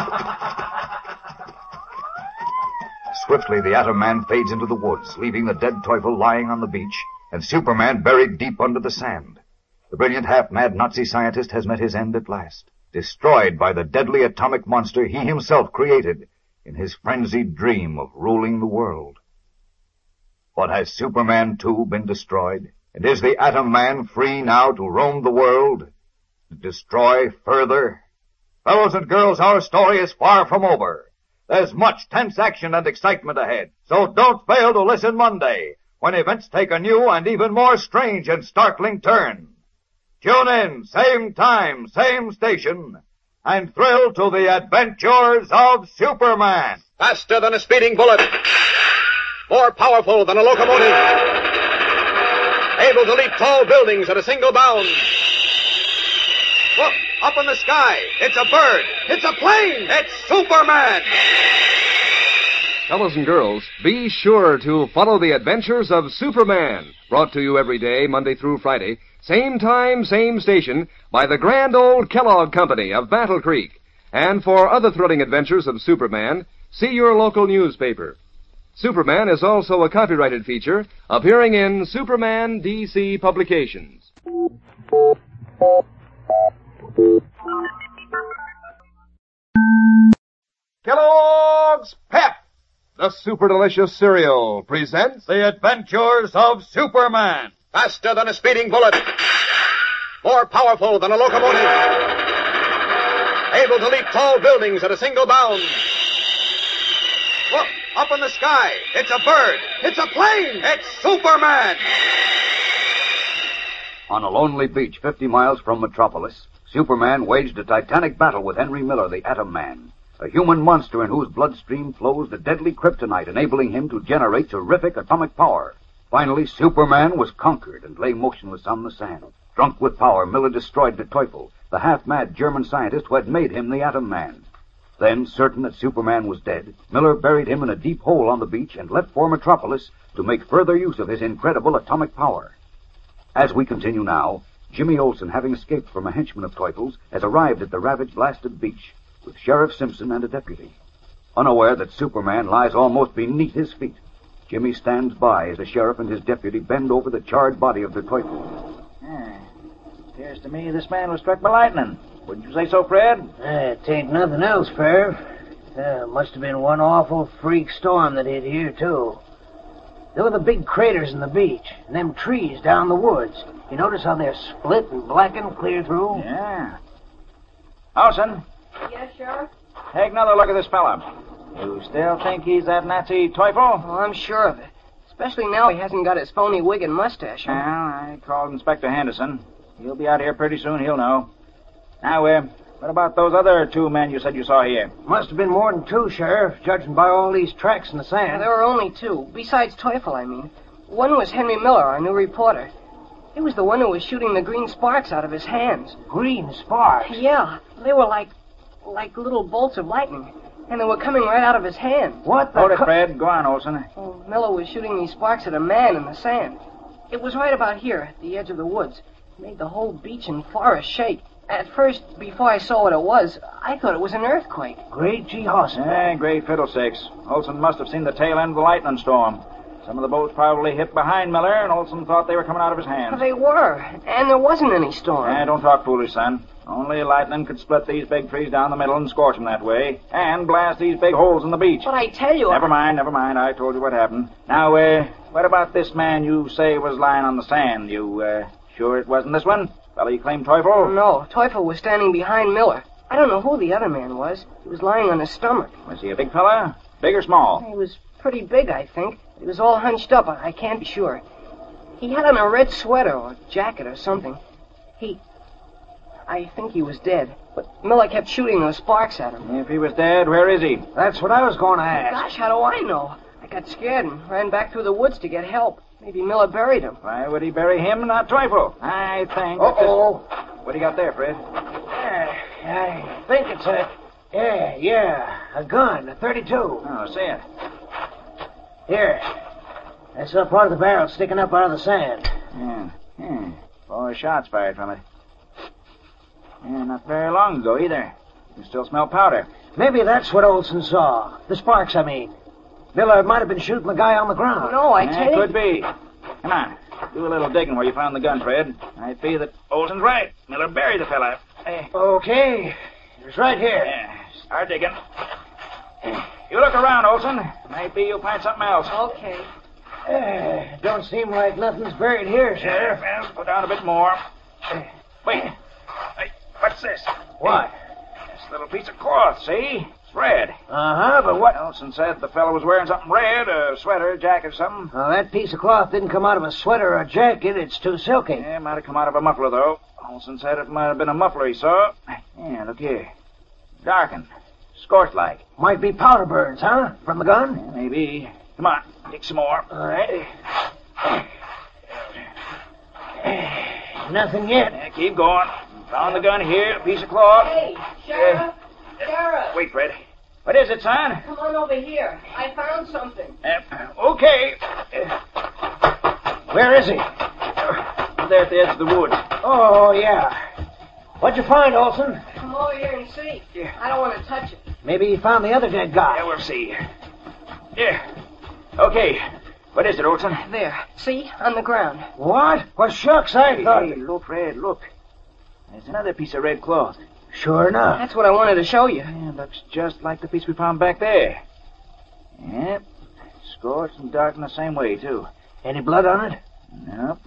Swiftly, the Atom Man fades into the woods, leaving the dead Teufel lying on the beach, and Superman buried deep under the sand. The brilliant half-mad Nazi scientist has met his end at last, destroyed by the deadly atomic monster he himself created in his frenzied dream of ruling the world. But has Superman, too, been destroyed? And is the Atom Man free now to roam the world, to destroy further? Fellows and girls, our story is far from over. There's much tense action and excitement ahead, so don't fail to listen Monday when events take a new and even more strange and startling turn. Tune in, same time, same station, and thrill to the adventures of Superman. Faster than a speeding bullet. More powerful than a locomotive. Able to leap tall buildings at a single bound. Look, up in the sky. It's a bird. It's a plane. It's Superman. Fellows and girls, be sure to follow the adventures of Superman. Brought to you every day, Monday through Friday. Same time, same station, by the grand old Kellogg Company of Battle Creek. And for other thrilling adventures of Superman, see your local newspaper. Superman is also a copyrighted feature appearing in Superman D C Publications. Kellogg's Pep, the super delicious cereal, presents the adventures of Superman. Faster than a speeding bullet. More powerful than a locomotive. Able to leap tall buildings at a single bound. Look, up in the sky. It's a bird. It's a plane. It's Superman. On a lonely beach fifty miles from Metropolis, Superman waged a titanic battle with Henry Miller, the Atom Man, a human monster in whose bloodstream flows the deadly kryptonite, enabling him to generate terrific atomic power. Finally, Superman was conquered and lay motionless on the sand. Drunk with power, Miller destroyed the Teufel, the half-mad German scientist who had made him the Atom Man. Then, certain that Superman was dead, Miller buried him in a deep hole on the beach and left for Metropolis to make further use of his incredible atomic power. As we continue now, Jimmy Olsen, having escaped from a henchman of Teufel's, has arrived at the ravaged, blasted beach with Sheriff Simpson and a deputy. Unaware that Superman lies almost beneath his feet, Jimmy stands by as the sheriff and his deputy bend over the charred body of the Teufel. Yeah. Appears to me this man was struck by lightning. Wouldn't you say so, Fred? Uh, it ain't nothing else, Ferv. Uh, must have been one awful freak storm that hit here, too. There were the big craters in the beach, and them trees down the woods. You notice how they're split and blackened clear through? Yeah. Olsen, Yes, Sheriff? take another look at this fella. You still think he's that Nazi Teufel? Oh, I'm sure of it. Especially now he hasn't got his phony wig and mustache Well, on. I called Inspector Henderson. He'll be out here pretty soon. He'll know. Now, uh, what about those other two men you said you saw here? Must have been more than two, Sheriff, judging by all these tracks in the sand. There were only two, besides Teufel, I mean. One was Henry Miller, our new reporter. He was the one who was shooting the green sparks out of his hands. Green sparks? Yeah, they were like, like little bolts of lightning, and they were coming right out of his hand. What the... Hold it, Fred. Go on, Olsen. Oh, Miller was shooting these sparks at a man in the sand. It was right about here, at the edge of the woods. It made the whole beach and forest shake. At first, before I saw what it was, I thought it was an earthquake. Great Jehoshaphat. Eh, great fiddlesticks. Olsen must have seen the tail end of the lightning storm. Some of the boats probably hit behind Miller, and Olsen thought they were coming out of his hands. They were, and there wasn't any storm. Eh, don't talk foolish, son. Only lightning could split these big trees down the middle and scorch them that way, and blast these big holes in the beach. But I tell you... Never mind, never mind. I told you what happened. Now, uh, what about this man you say was lying on the sand? You, uh, sure it wasn't this one? Fellow you claim Teufel? No, Teufel was standing behind Miller. I don't know who the other man was. He was lying on his stomach. Was he a big fella? Big or small? He was pretty big, I think. He was all hunched up. I can't be sure. He had on a red sweater or jacket or something. He... I think he was dead. But Miller kept shooting those sparks at him. If he was dead, where is he? That's what I was going to ask. Gosh, how do I know? I got scared and ran back through the woods to get help. Maybe Miller buried him. Why would he bury him, not Teufel? I think... Uh-oh. What do you got there, Fred? Yeah, I think it's a... Yeah, yeah, a gun, a thirty-two. Oh, see it. Here. That's the part of the barrel sticking up out of the sand. Yeah, yeah. Four shots fired from it. Yeah, not very long ago, either. You can still smell powder. Maybe that's what Olsen saw. The sparks, I mean. Miller might have been shooting the guy on the ground. No, I yeah, tell you... could be. Come on. Do a little digging where you found the gun, Fred. Might be that Olsen's right. Miller buried the fella. Hey. Okay. It's right here. Yeah, start digging. You look around, Olsen. Might be you'll find something else. Okay. Uh, don't seem like nothing's buried here, Sheriff. Yeah, well, go down a bit more. Wait. Hey, what's this? What? This little piece of cloth, see? Fred. Uh-huh, but what... Olson said the fellow was wearing something red, a sweater, jacket, or something. Well, that piece of cloth didn't come out of a sweater or a jacket. It's too silky. Yeah, it might have come out of a muffler, though. Olson said it might have been a muffler he saw. Yeah, look here. Darkened. Scorched like. Might be powder burns, huh? From the gun? Yeah, maybe. Come on, take some more. All right. Nothing yet. Yeah, keep going. Found the gun here, a piece of cloth. Hey, Sheriff. Sheriff. Wait, Fred. What is it, son? Come on over here. I found something. Uh, okay. Where is he? There at the edge of the woods. Oh, yeah. What'd you find, Olson? Come over here and see. I don't want to touch it. Maybe he found the other dead guy. Yeah, we'll see. Yeah. Okay. What is it, Olson? There. See? On the ground. What? Well, shucks, I hey, thought... Hey, look, Fred, look. There's another piece of red cloth. Sure enough. That's what I wanted to show you. Yeah, looks just like the piece we found back there. Yep. Scorched and darkened the same way, too. Any blood on it? Nope.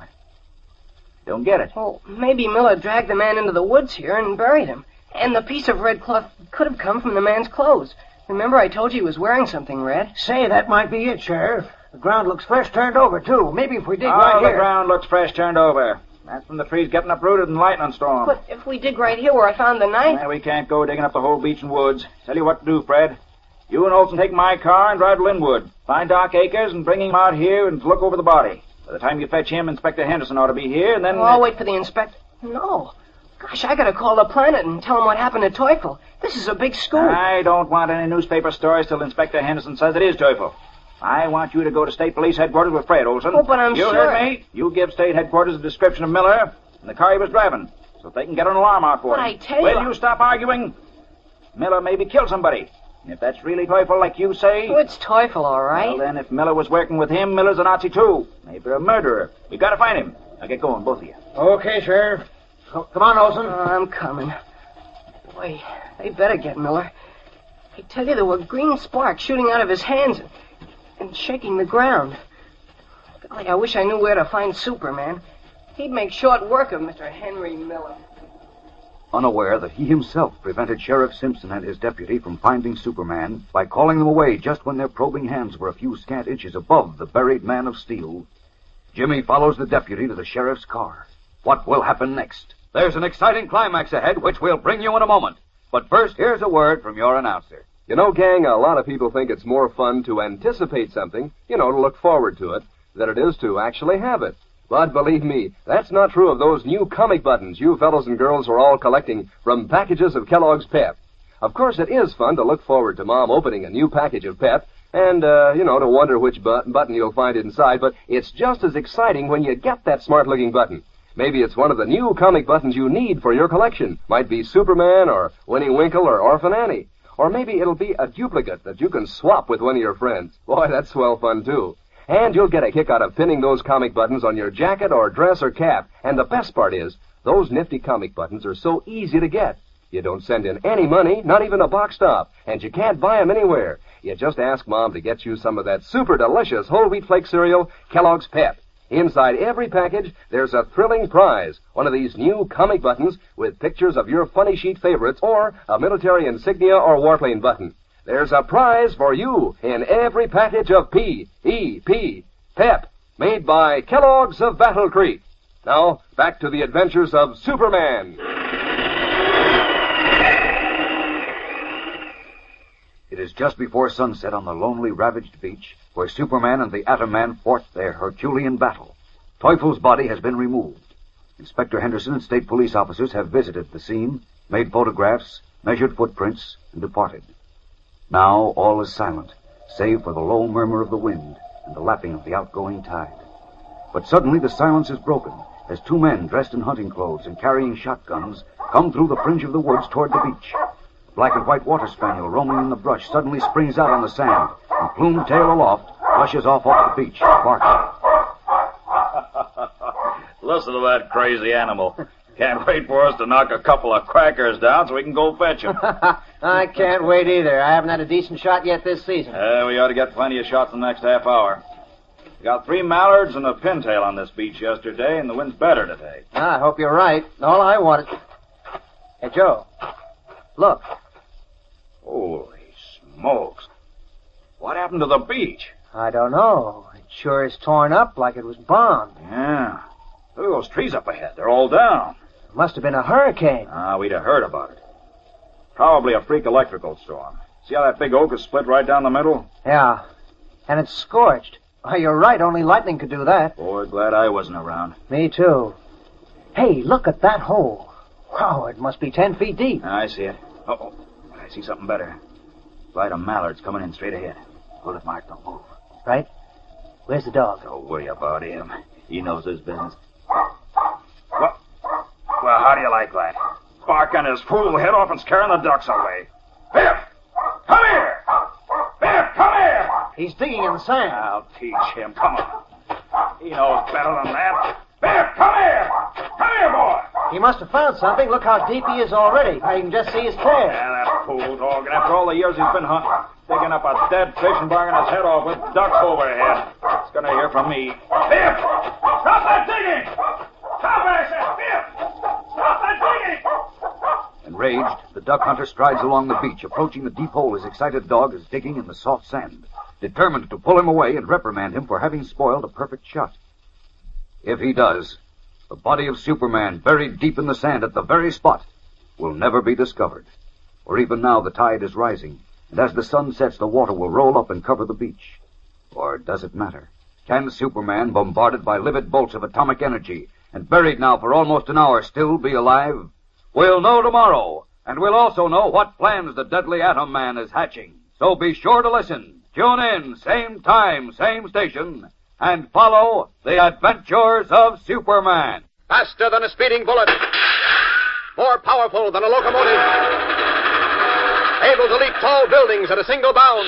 Don't get it. Oh, maybe Miller dragged the man into the woods here and buried him. And the piece of red cloth could have come from the man's clothes. Remember I told you he was wearing something red? Say, that might be it, Sheriff. The ground looks fresh turned over, too. Maybe if we dig oh, right the here... the ground looks fresh turned over. That's from the trees getting uprooted in lightning storm. But if we dig right here where I found the knife... Yeah, we can't go digging up the whole beach and woods. Tell you what to do, Fred. You and Olson take my car and drive to Linwood. Find Doc Akers and bring him out here and look over the body. By the time you fetch him, Inspector Henderson ought to be here, and then... Oh, I'll wait for the inspector. No. Gosh, I gotta call the Planet and tell him what happened to Teufel. This is a big scoop. I don't want any newspaper stories till Inspector Henderson says it is Teufel. I want you to go to State Police Headquarters with Fred, Olson. Oh, but I'm you sure... You heard me? You give State Headquarters a description of Miller and the car he was driving, so they can get an alarm out for but him. I tell you... Will you stop arguing? Miller maybe killed somebody. If that's really Teufel like you say... Oh, it's Teufel, all right. Well, then, if Miller was working with him, Miller's a Nazi, too. Maybe a murderer. We gotta find him. Now get going, both of you. Okay, Sheriff. Oh, come on, Olson. Oh, I'm coming. Boy, they better get Miller. I tell you, there were green sparks shooting out of his hands and, and shaking the ground. Golly, I wish I knew where to find Superman. He'd make short work of Mister Henry Miller. Unaware that he himself prevented Sheriff Simpson and his deputy from finding Superman by calling them away just when their probing hands were a few scant inches above the buried man of steel, Jimmy follows the deputy to the sheriff's car. What will happen next? There's an exciting climax ahead, which we'll bring you in a moment. But first, here's a word from your announcer. You know, gang, a lot of people think it's more fun to anticipate something, you know, to look forward to it, than it is to actually have it. But believe me, that's not true of those new comic buttons you fellows and girls are all collecting from packages of Kellogg's Pep. Of course, it is fun to look forward to Mom opening a new package of Pep and, uh, you know, to wonder which bu- button you'll find inside, but it's just as exciting when you get that smart-looking button. Maybe it's one of the new comic buttons you need for your collection. Might be Superman or Winnie Winkle or Orphan Annie. Or maybe it'll be a duplicate that you can swap with one of your friends. Boy, that's swell fun, too. And you'll get a kick out of pinning those comic buttons on your jacket or dress or cap. And the best part is, those nifty comic buttons are so easy to get. You don't send in any money, not even a box stop, and you can't buy them anywhere. You just ask Mom to get you some of that super delicious whole wheat flake cereal, Kellogg's Pep. Inside every package, there's a thrilling prize, one of these new comic buttons with pictures of your funny sheet favorites or a military insignia or warplane button. There's a prize for you in every package of P E P, Pep, made by Kellogg's of Battle Creek. Now, back to the adventures of Superman. It is just before sunset on the lonely, ravaged beach where Superman and the Atom Man fought their Herculean battle. Teufel's body has been removed. Inspector Henderson and state police officers have visited the scene, made photographs, measured footprints, and departed. Now all is silent, save for the low murmur of the wind and the lapping of the outgoing tide. But suddenly the silence is broken as two men dressed in hunting clothes and carrying shotguns come through the fringe of the woods toward the beach. A black and white water spaniel roaming in the brush suddenly springs out on the sand and, plumed tail aloft, rushes off off the beach, barking. Listen to that crazy animal. Can't wait for us to knock a couple of crackers down so we can go fetch him. I can't wait either. I haven't had a decent shot yet this season. Uh, we ought to get plenty of shots in the next half hour. We got three mallards and a pintail on this beach yesterday, and the wind's better today. I hope you're right. All I wanted... Hey, Joe. Look. Holy happened to the beach? I don't know. It sure is torn up like it was bombed. Yeah. Look at those trees up ahead. They're all down. It must have been a hurricane. Ah, we'd have heard about it. Probably a freak electrical storm. See how that big oak is split right down the middle? Yeah. And it's scorched. Oh, you're right. Only lightning could do that. Boy, glad I wasn't around. Me too. Hey, look at that hole. Wow, it must be ten feet deep. I see it. Uh-oh. I see something better. Flight of mallards coming in straight ahead. Hold it, Mark. Don't move. Right? Where's the dog? Don't worry about him. He knows his business. What? Well, how do you like that? Barking his fool head off and scaring the ducks away. Biff! Come here! Biff, come here! He's digging in the sand. I'll teach him. Come on. He knows better than that. Biff, come here! Come here, boy! He must have found something. Look how deep he is already. I can just see his tail. Yeah, that fool dog. And after all the years he's been hunting, digging up a dead fish and barking his head off with ducks overhead. He's gonna hear from me. Biff! Stop that digging! Stop it, I said! Biff! Stop that digging! Enraged, the duck hunter strides along the beach, approaching the deep hole his excited dog is digging in the soft sand, determined to pull him away and reprimand him for having spoiled a perfect shot. If he does, the body of Superman, buried deep in the sand at the very spot, will never be discovered. For even now the tide is rising, and as the sun sets, the water will roll up and cover the beach. Or does it matter? Can Superman, bombarded by livid bolts of atomic energy, and buried now for almost an hour, still be alive? We'll know tomorrow, and we'll also know what plans the deadly Atom Man is hatching. So be sure to listen. Tune in, same time, same station, and follow the adventures of Superman. Faster than a speeding bullet. More powerful than a locomotive. Able to leap tall buildings at a single bound.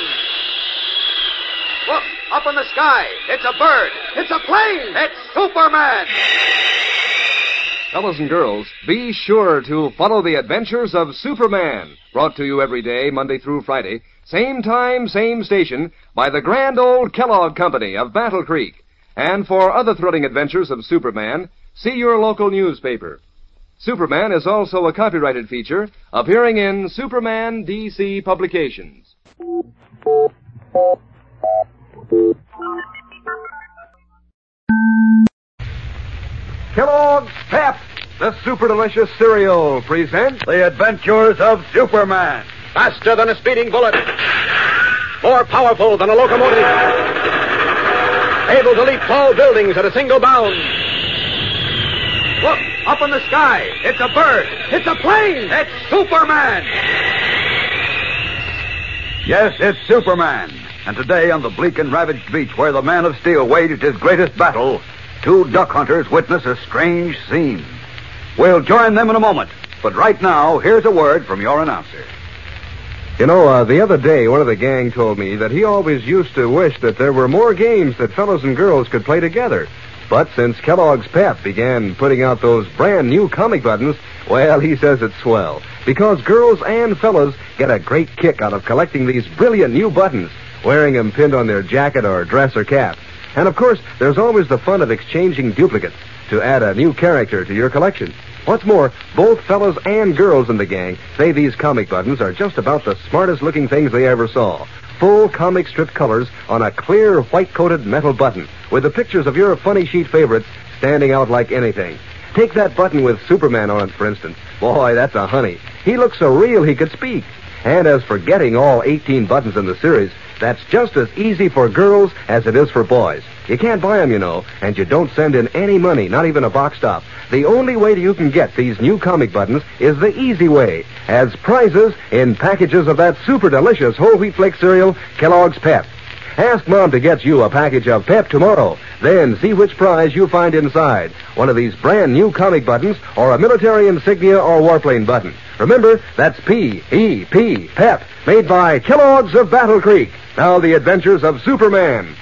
Look, up in the sky. It's a bird. It's a plane. It's Superman. Fellas and girls, be sure to follow the adventures of Superman, brought to you every day, Monday through Friday, same time, same station, by the grand old Kellogg Company of Battle Creek. And for other thrilling adventures of Superman, see your local newspaper. Superman is also a copyrighted feature appearing in Superman D C Publications. Kellogg's Pep, the super delicious cereal, presents The Adventures of Superman. Faster than a speeding bullet. More powerful than a locomotive. Able to leap tall buildings at a single bound. Look, up in the sky. It's a bird. It's a plane. It's Superman. Yes, it's Superman. And today on the bleak and ravaged beach where the Man of Steel waged his greatest battle, two duck hunters witness a strange scene. We'll join them in a moment. But right now, here's a word from your announcer. You know, uh, the other day, one of the gang told me that he always used to wish that there were more games that fellows and girls could play together. But since Kellogg's Pep began putting out those brand new comic buttons, well, he says it's swell. Because girls and fellows get a great kick out of collecting these brilliant new buttons, wearing them pinned on their jacket or dress or cap. And, of course, there's always the fun of exchanging duplicates to add a new character to your collection. What's more, both fellows and girls in the gang say these comic buttons are just about the smartest-looking things they ever saw. Full comic strip colors on a clear, white-coated metal button with the pictures of your funny sheet favorites standing out like anything. Take that button with Superman on it, for instance. Boy, that's a honey. He looks so real he could speak. And as for getting all eighteen buttons in the series, that's just as easy for girls as it is for boys. You can't buy them, you know, and you don't send in any money, not even a box top. The only way you can get these new comic buttons is the easy way, as prizes in packages of that super delicious whole wheat flake cereal, Kellogg's Pep. Ask Mom to get you a package of Pep tomorrow. Then see which prize you find inside. One of these brand new comic buttons or a military insignia or warplane button. Remember, that's P E P, Pep, made by Kellogg's of Battle Creek. Now the adventures of Superman.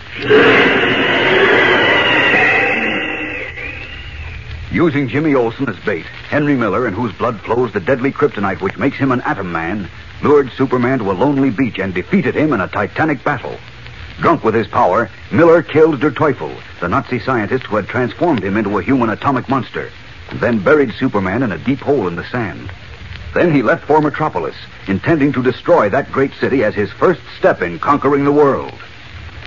Using Jimmy Olsen as bait, Henry Miller, in whose blood flows the deadly kryptonite which makes him an Atom Man, lured Superman to a lonely beach and defeated him in a titanic battle. Drunk with his power, Miller killed Der Teufel, the Nazi scientist who had transformed him into a human atomic monster, and then buried Superman in a deep hole in the sand. Then he left for Metropolis, intending to destroy that great city as his first step in conquering the world.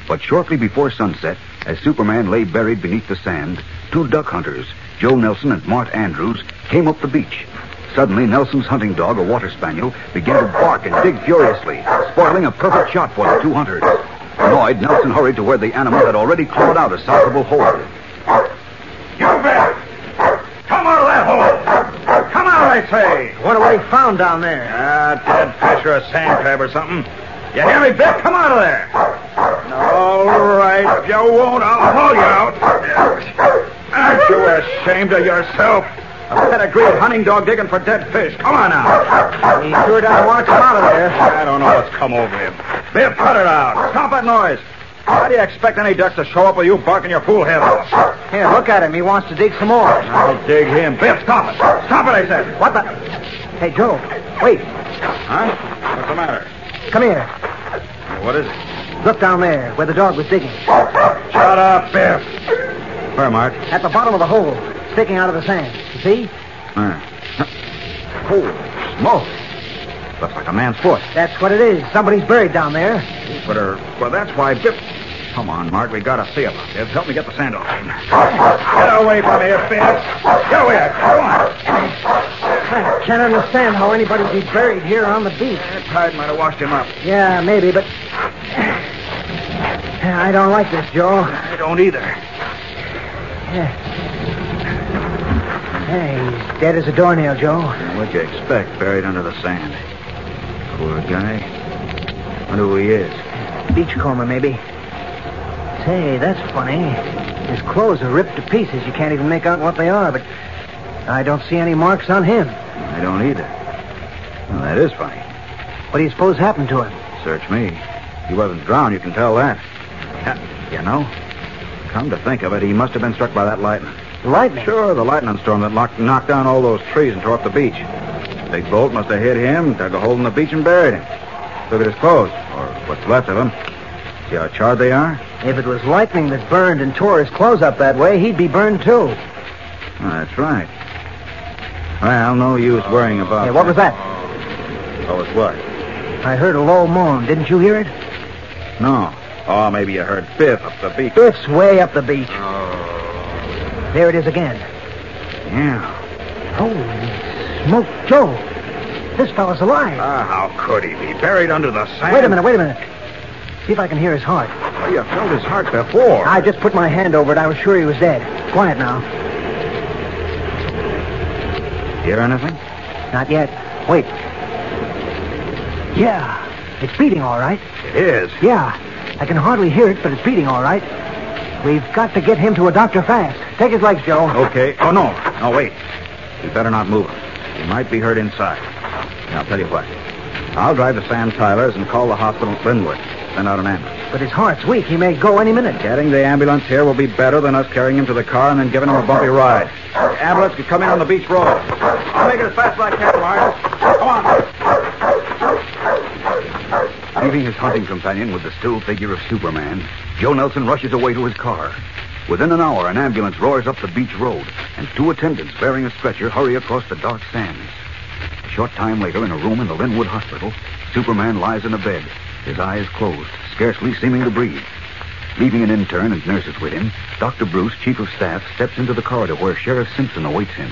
But shortly before sunset, as Superman lay buried beneath the sand, two duck hunters, Joe Nelson and Mart Andrews, came up the beach. Suddenly, Nelson's hunting dog, a water spaniel, began to bark and dig furiously, spoiling a perfect shot for the two hunters. Annoyed, Nelson hurried to where the animal had already clawed out a sizable hold. You bet! Come out of that hole! Come out, I say! Wonder what he found down there. Ah, dead fish or a sand crab or something. You hear me, Biff? Come out of there! All right, if you won't, I'll haul you out. Aren't you ashamed of yourself? A pedigreed hunting dog digging for dead fish. Come on now. He sure doesn't want to come out of there. I don't know what's come over him. Biff, cut it out. Stop that noise. How do you expect any ducks to show up with you barking your fool head off? Here, look at him. He wants to dig some more. I'll dig him. Biff, stop it. Stop it, I said. What the? Hey, Joe, wait. Huh? What's the matter? Come here. What is it? Look down there, where the dog was digging. Shut up, Biff. Where, Mark? At the bottom of the hole, sticking out of the sand. You see? Uh, holy smoke. Looks like a man's foot. That's what it is. Somebody's buried down there. But, uh, well, that's why Biff... Come on, Mark. We gotta see about this. Help me get the sand off him. Get away from here, Biff. Get away. Go on. I can't understand how anybody'd be buried here on the beach. That tide might have washed him up. Yeah, maybe, but... I don't like this, Joe. I don't either. Yeah. Hey, he's dead as a doornail, Joe. What'd you expect, buried under the sand? Poor guy. Wonder who he is. Beachcomber, maybe. Say, that's funny. His clothes are ripped to pieces. You can't even make out what they are, but I don't see any marks on him. I don't either. Well, that is funny. What do you suppose happened to him? Search me. He wasn't drowned, you can tell that. You know, come to think of it, he must have been struck by that lightning. Lightning? Sure, the lightning storm that locked, knocked down all those trees and tore up the beach. Big bolt must have hit him, dug a hole in the beach, and buried him. Look at his clothes, or what's left of them. See how charred they are? If it was lightning that burned and tore his clothes up that way, he'd be burned too. Oh, that's right. Well, no use worrying about Hey, what was that? What was what? I heard a low moan. Didn't you hear it? No. Oh, maybe you heard Biff up the beach. Biff's way up the beach. Oh. There it is again. Yeah. Holy smoke, Joe. This fellow's alive. Ah, how could he be? Buried under the sand? Wait a minute, wait a minute. See if I can hear his heart. Oh, you felt his heart before. I just put my hand over it. I was sure he was dead. Quiet now. Hear anything? Not yet. Wait. Yeah. It's beating all right. It is? Yeah. I can hardly hear it, but it's beating all right. We've got to get him to a doctor fast. Take his legs, Joe. Okay. Oh, no. No, wait. You better not move him. He might be hurt inside. Now, I'll tell you what. I'll drive to Sam Tyler's and call the hospital at Linwood. Send out an ambulance. But his heart's weak. He may go any minute. Getting the ambulance here will be better than us carrying him to the car and then giving him a bumpy ride. The ambulance can come in on the beach road. I'll make it as fast as I can, Mark. Come on. Leaving his hunting companion with the still figure of Superman, Joe Nelson rushes away to his car. Within an hour, an ambulance roars up the beach road, and two attendants bearing a stretcher hurry across the dark sands. A short time later, in a room in the Linwood Hospital, Superman lies in a bed, his eyes closed, scarcely seeming to breathe. Leaving an intern and nurses with him, Doctor Bruce, chief of staff, steps into the corridor where Sheriff Simpson awaits him.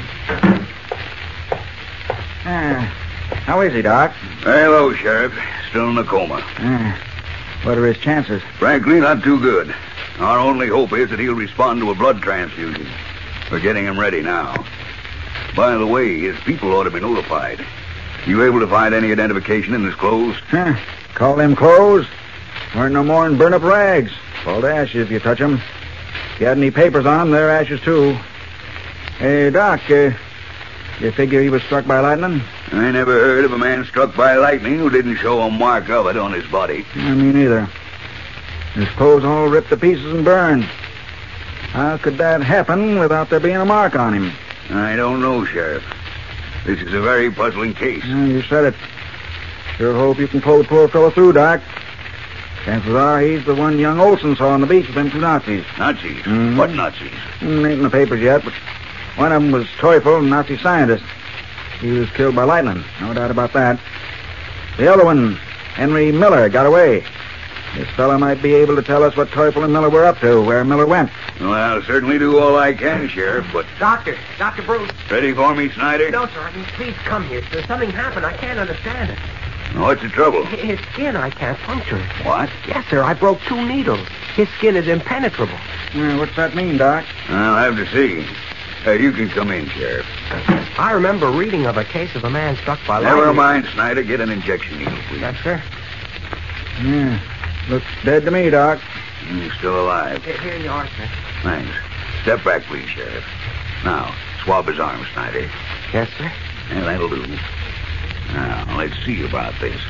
Uh, how is he, Doc? Hello, Sheriff. Still in a coma. Uh, what are his chances? Frankly, not too good. Our only hope is that he'll respond to a blood transfusion. We're getting him ready now. By the way, his people ought to be notified. You able to find any identification in his clothes? Huh. Call them clothes? Weren't no more than burn up rags. Fall to ashes if you touch them. If you had any papers on them, they're ashes too. Hey, Doc, uh, you figure he was struck by lightning? I never heard of a man struck by lightning who didn't show a mark of it on his body. I mean, neither. His clothes all ripped to pieces and burned. How could that happen without there being a mark on him? I don't know, Sheriff. This is a very puzzling case. Yeah, you said it. Sure hope you can pull the poor fellow through, Doc. Chances are he's the one young Olson saw on the beach with them two Nazis. Nazis? Mm-hmm. What Nazis? Mm, ain't in the papers yet, but one of them was Teufel, a Nazi scientist. He was killed by lightning, no doubt about that. The other one, Henry Miller, got away. This fella might be able to tell us what Teufel and Miller were up to, where Miller went. Well, I'll certainly do all I can, Sheriff, but... Doctor, Doctor Bruce. Ready for me, Snyder? No, sir. I mean, please come here. There's something happened. I can't understand it. What's the trouble? His skin, I can't puncture it. What? Yes, sir. I broke two needles. His skin is impenetrable. Well, what's that mean, Doc? I'll have to see. Uh, you can come in, Sheriff. I remember reading of a case of a man struck by lightning. Never mind, Snyder. Get an injection needle, please. Yes, sir. Yeah. Looks dead to me, Doc. He's still alive. Here, here you are, sir. Thanks. Step back, please, Sheriff. Now, swab his arm, Snyder. Yes, sir. Yeah, that'll do. Now, let's see about this.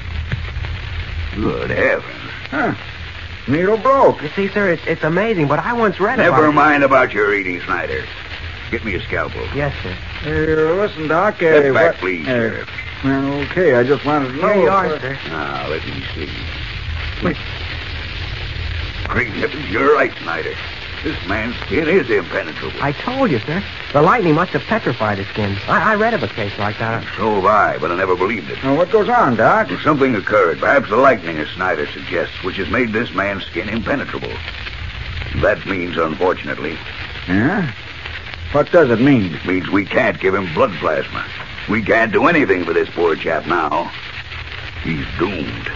Good heavens. Huh. Needle broke. You see, sir, it's, it's amazing, but I once read about... Never mind about your reading, Snyder. Get me a scalpel. Yes, sir. Uh, listen, Doc. Uh, Step back, what- please, uh, Sheriff. Well, okay, I just wanted to know. Here you are, if, uh, sir. Now, let me see. Wait. Great heavens, you're right, Snyder. This man's skin is impenetrable. I told you, sir. The lightning must have petrified his skin. I, I read of a case like that. So have I, but I never believed it. Well, what goes on, Doc? Well, something occurred, perhaps the lightning, as Snyder suggests, which has made this man's skin impenetrable. That means, unfortunately... Yeah? What does it mean? It means we can't give him blood plasma. We can't do anything for this poor chap now. He's doomed.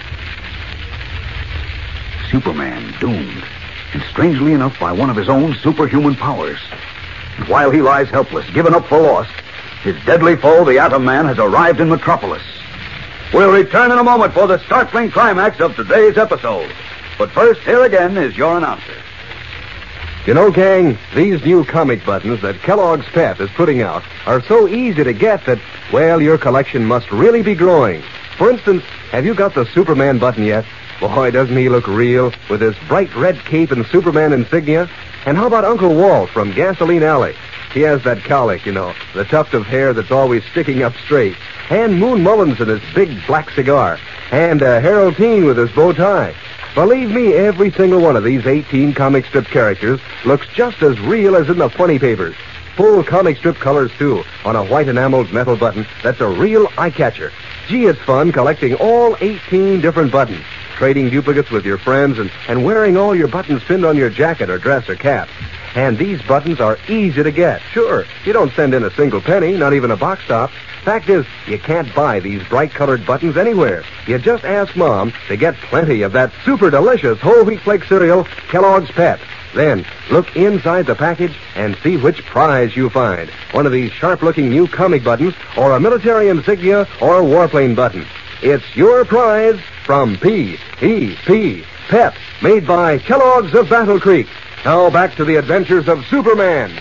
Superman doomed. And strangely enough, by one of his own superhuman powers. And while he lies helpless, given up for lost, his deadly foe, the Atom Man, has arrived in Metropolis. We'll return in a moment for the startling climax of today's episode. But first, here again is your announcer. You know, gang, these new comic buttons that Kellogg's Pep is putting out are so easy to get that, well, your collection must really be growing. For instance, have you got the Superman button yet? Boy, doesn't he look real with his bright red cape and Superman insignia? And how about Uncle Walt from Gasoline Alley? He has that cowlick, you know, the tuft of hair that's always sticking up straight. And Moon Mullins and his big black cigar. And uh, Harold Teen with his bow tie. Believe me, every single one of these eighteen comic strip characters looks just as real as in the funny papers. Full comic strip colors, too, on a white enameled metal button that's a real eye-catcher. Gee, it's fun collecting all eighteen different buttons, trading duplicates with your friends, and, and wearing all your buttons pinned on your jacket or dress or cap. And these buttons are easy to get. Sure, you don't send in a single penny, not even a box top. Fact is, you can't buy these bright-colored buttons anywhere. You just ask Mom to get plenty of that super delicious whole wheat flake cereal, Kellogg's Pep. Then, look inside the package and see which prize you find. One of these sharp-looking new comic buttons, or a military insignia, or a warplane button. It's your prize from P E P, Pep, made by Kellogg's of Battle Creek. Now back to the adventures of Superman.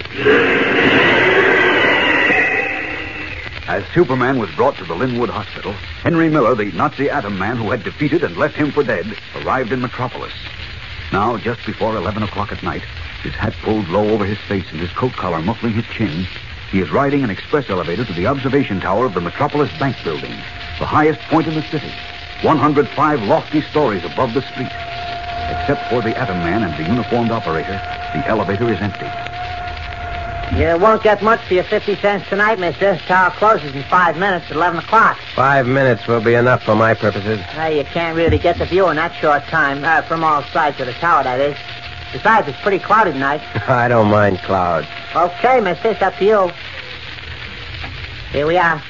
As Superman was brought to the Linwood Hospital, Henry Miller, the Nazi Atom Man who had defeated and left him for dead, arrived in Metropolis. Now, just before eleven o'clock at night, his hat pulled low over his face and his coat collar muffling his chin, he is riding an express elevator to the observation tower of the Metropolis Bank Building, the highest point in the city, one hundred five lofty stories above the street. Except for the Atom Man and the uniformed operator, the elevator is empty. You won't get much for your fifty cents tonight, mister. Tower closes in five minutes at eleven o'clock. Five minutes will be enough for my purposes. Hey, you can't really get the view in that short time, uh, from all sides of the tower, that is. Besides, it's pretty cloudy tonight. I don't mind clouds. Okay, mister, it's up to you. Here we are.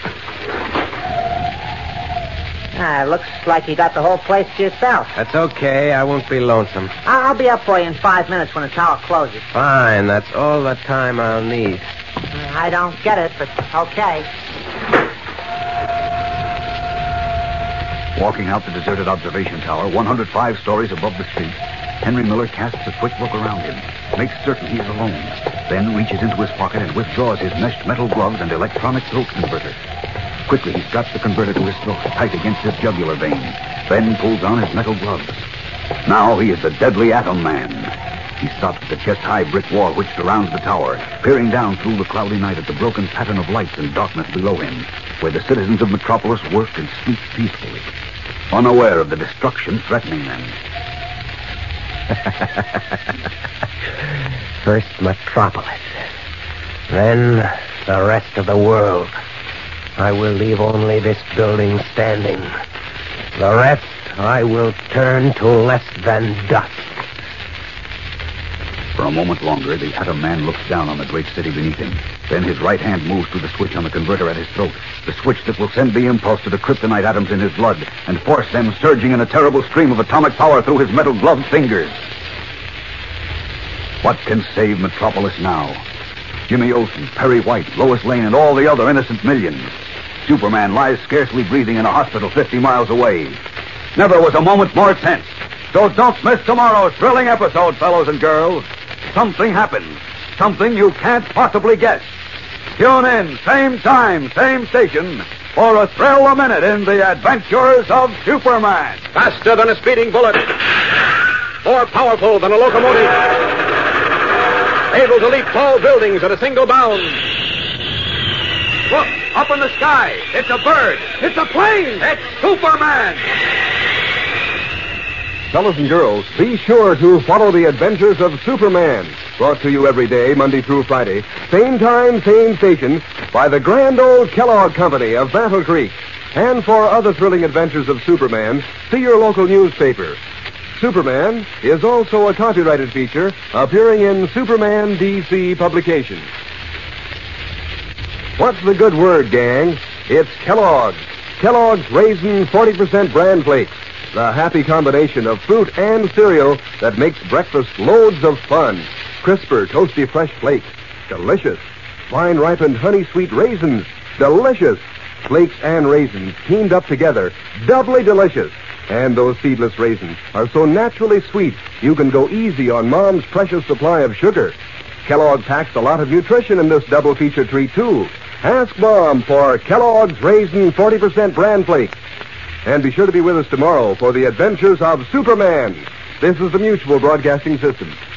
Ah, looks like you got the whole place to yourself. That's okay. I won't be lonesome. I'll, I'll be up for you in five minutes when the tower closes. Fine. That's all the time I'll need. I don't get it, but okay. Walking out the deserted observation tower, one hundred five stories above the street, Henry Miller casts a quick look around him, makes certain he is alone, then reaches into his pocket and withdraws his meshed metal gloves and electronic throat converter. Quickly, he straps the converter to his throat, tight against his jugular vein, then pulls on his metal gloves. Now he is the deadly Atom Man. He stops at the chest-high brick wall which surrounds the tower, peering down through the cloudy night at the broken pattern of lights and darkness below him, where the citizens of Metropolis work and sleep peacefully, unaware of the destruction threatening them. First Metropolis, then the rest of the world. I will leave only this building standing. The rest I will turn to less than dust. For a moment longer, the Atom Man looks down on the great city beneath him. Then his right hand moves to the switch on the converter at his throat. The switch that will send the impulse to the kryptonite atoms in his blood and force them surging in a terrible stream of atomic power through his metal gloved fingers. What can save Metropolis now? Jimmy Olsen, Perry White, Lois Lane, and all the other innocent millions. Superman lies scarcely breathing in a hospital fifty miles away. Never was a moment more tense. So don't miss tomorrow's thrilling episode, fellows and girls. Something happens. Something you can't possibly guess. Tune in, same time, same station, for a thrill a minute in the adventures of Superman. Faster than a speeding bullet. More powerful than a locomotive. Able to leap tall buildings at a single bound. Look, up in the sky. It's a bird. It's a plane. It's Superman. Fellows and girls, be sure to follow the adventures of Superman. Brought to you every day, Monday through Friday. Same time, same station, by the grand old Kellogg Company of Battle Creek. And for other thrilling adventures of Superman, see your local newspaper. Superman is also a copyrighted feature appearing in Superman D C publications. What's the good word, gang? It's Kellogg's. Kellogg's Raisin forty percent Bran Flakes. The happy combination of fruit and cereal that makes breakfast loads of fun. Crisper, toasty, fresh flakes. Delicious. Fine ripened honey sweet raisins. Delicious. Flakes and raisins teamed up together. Doubly delicious. And those seedless raisins are so naturally sweet, you can go easy on Mom's precious supply of sugar. Kellogg packs a lot of nutrition in this double feature treat, too. Ask Mom for Kellogg's Raisin forty percent Bran Flakes. And be sure to be with us tomorrow for the adventures of Superman. This is the Mutual Broadcasting System.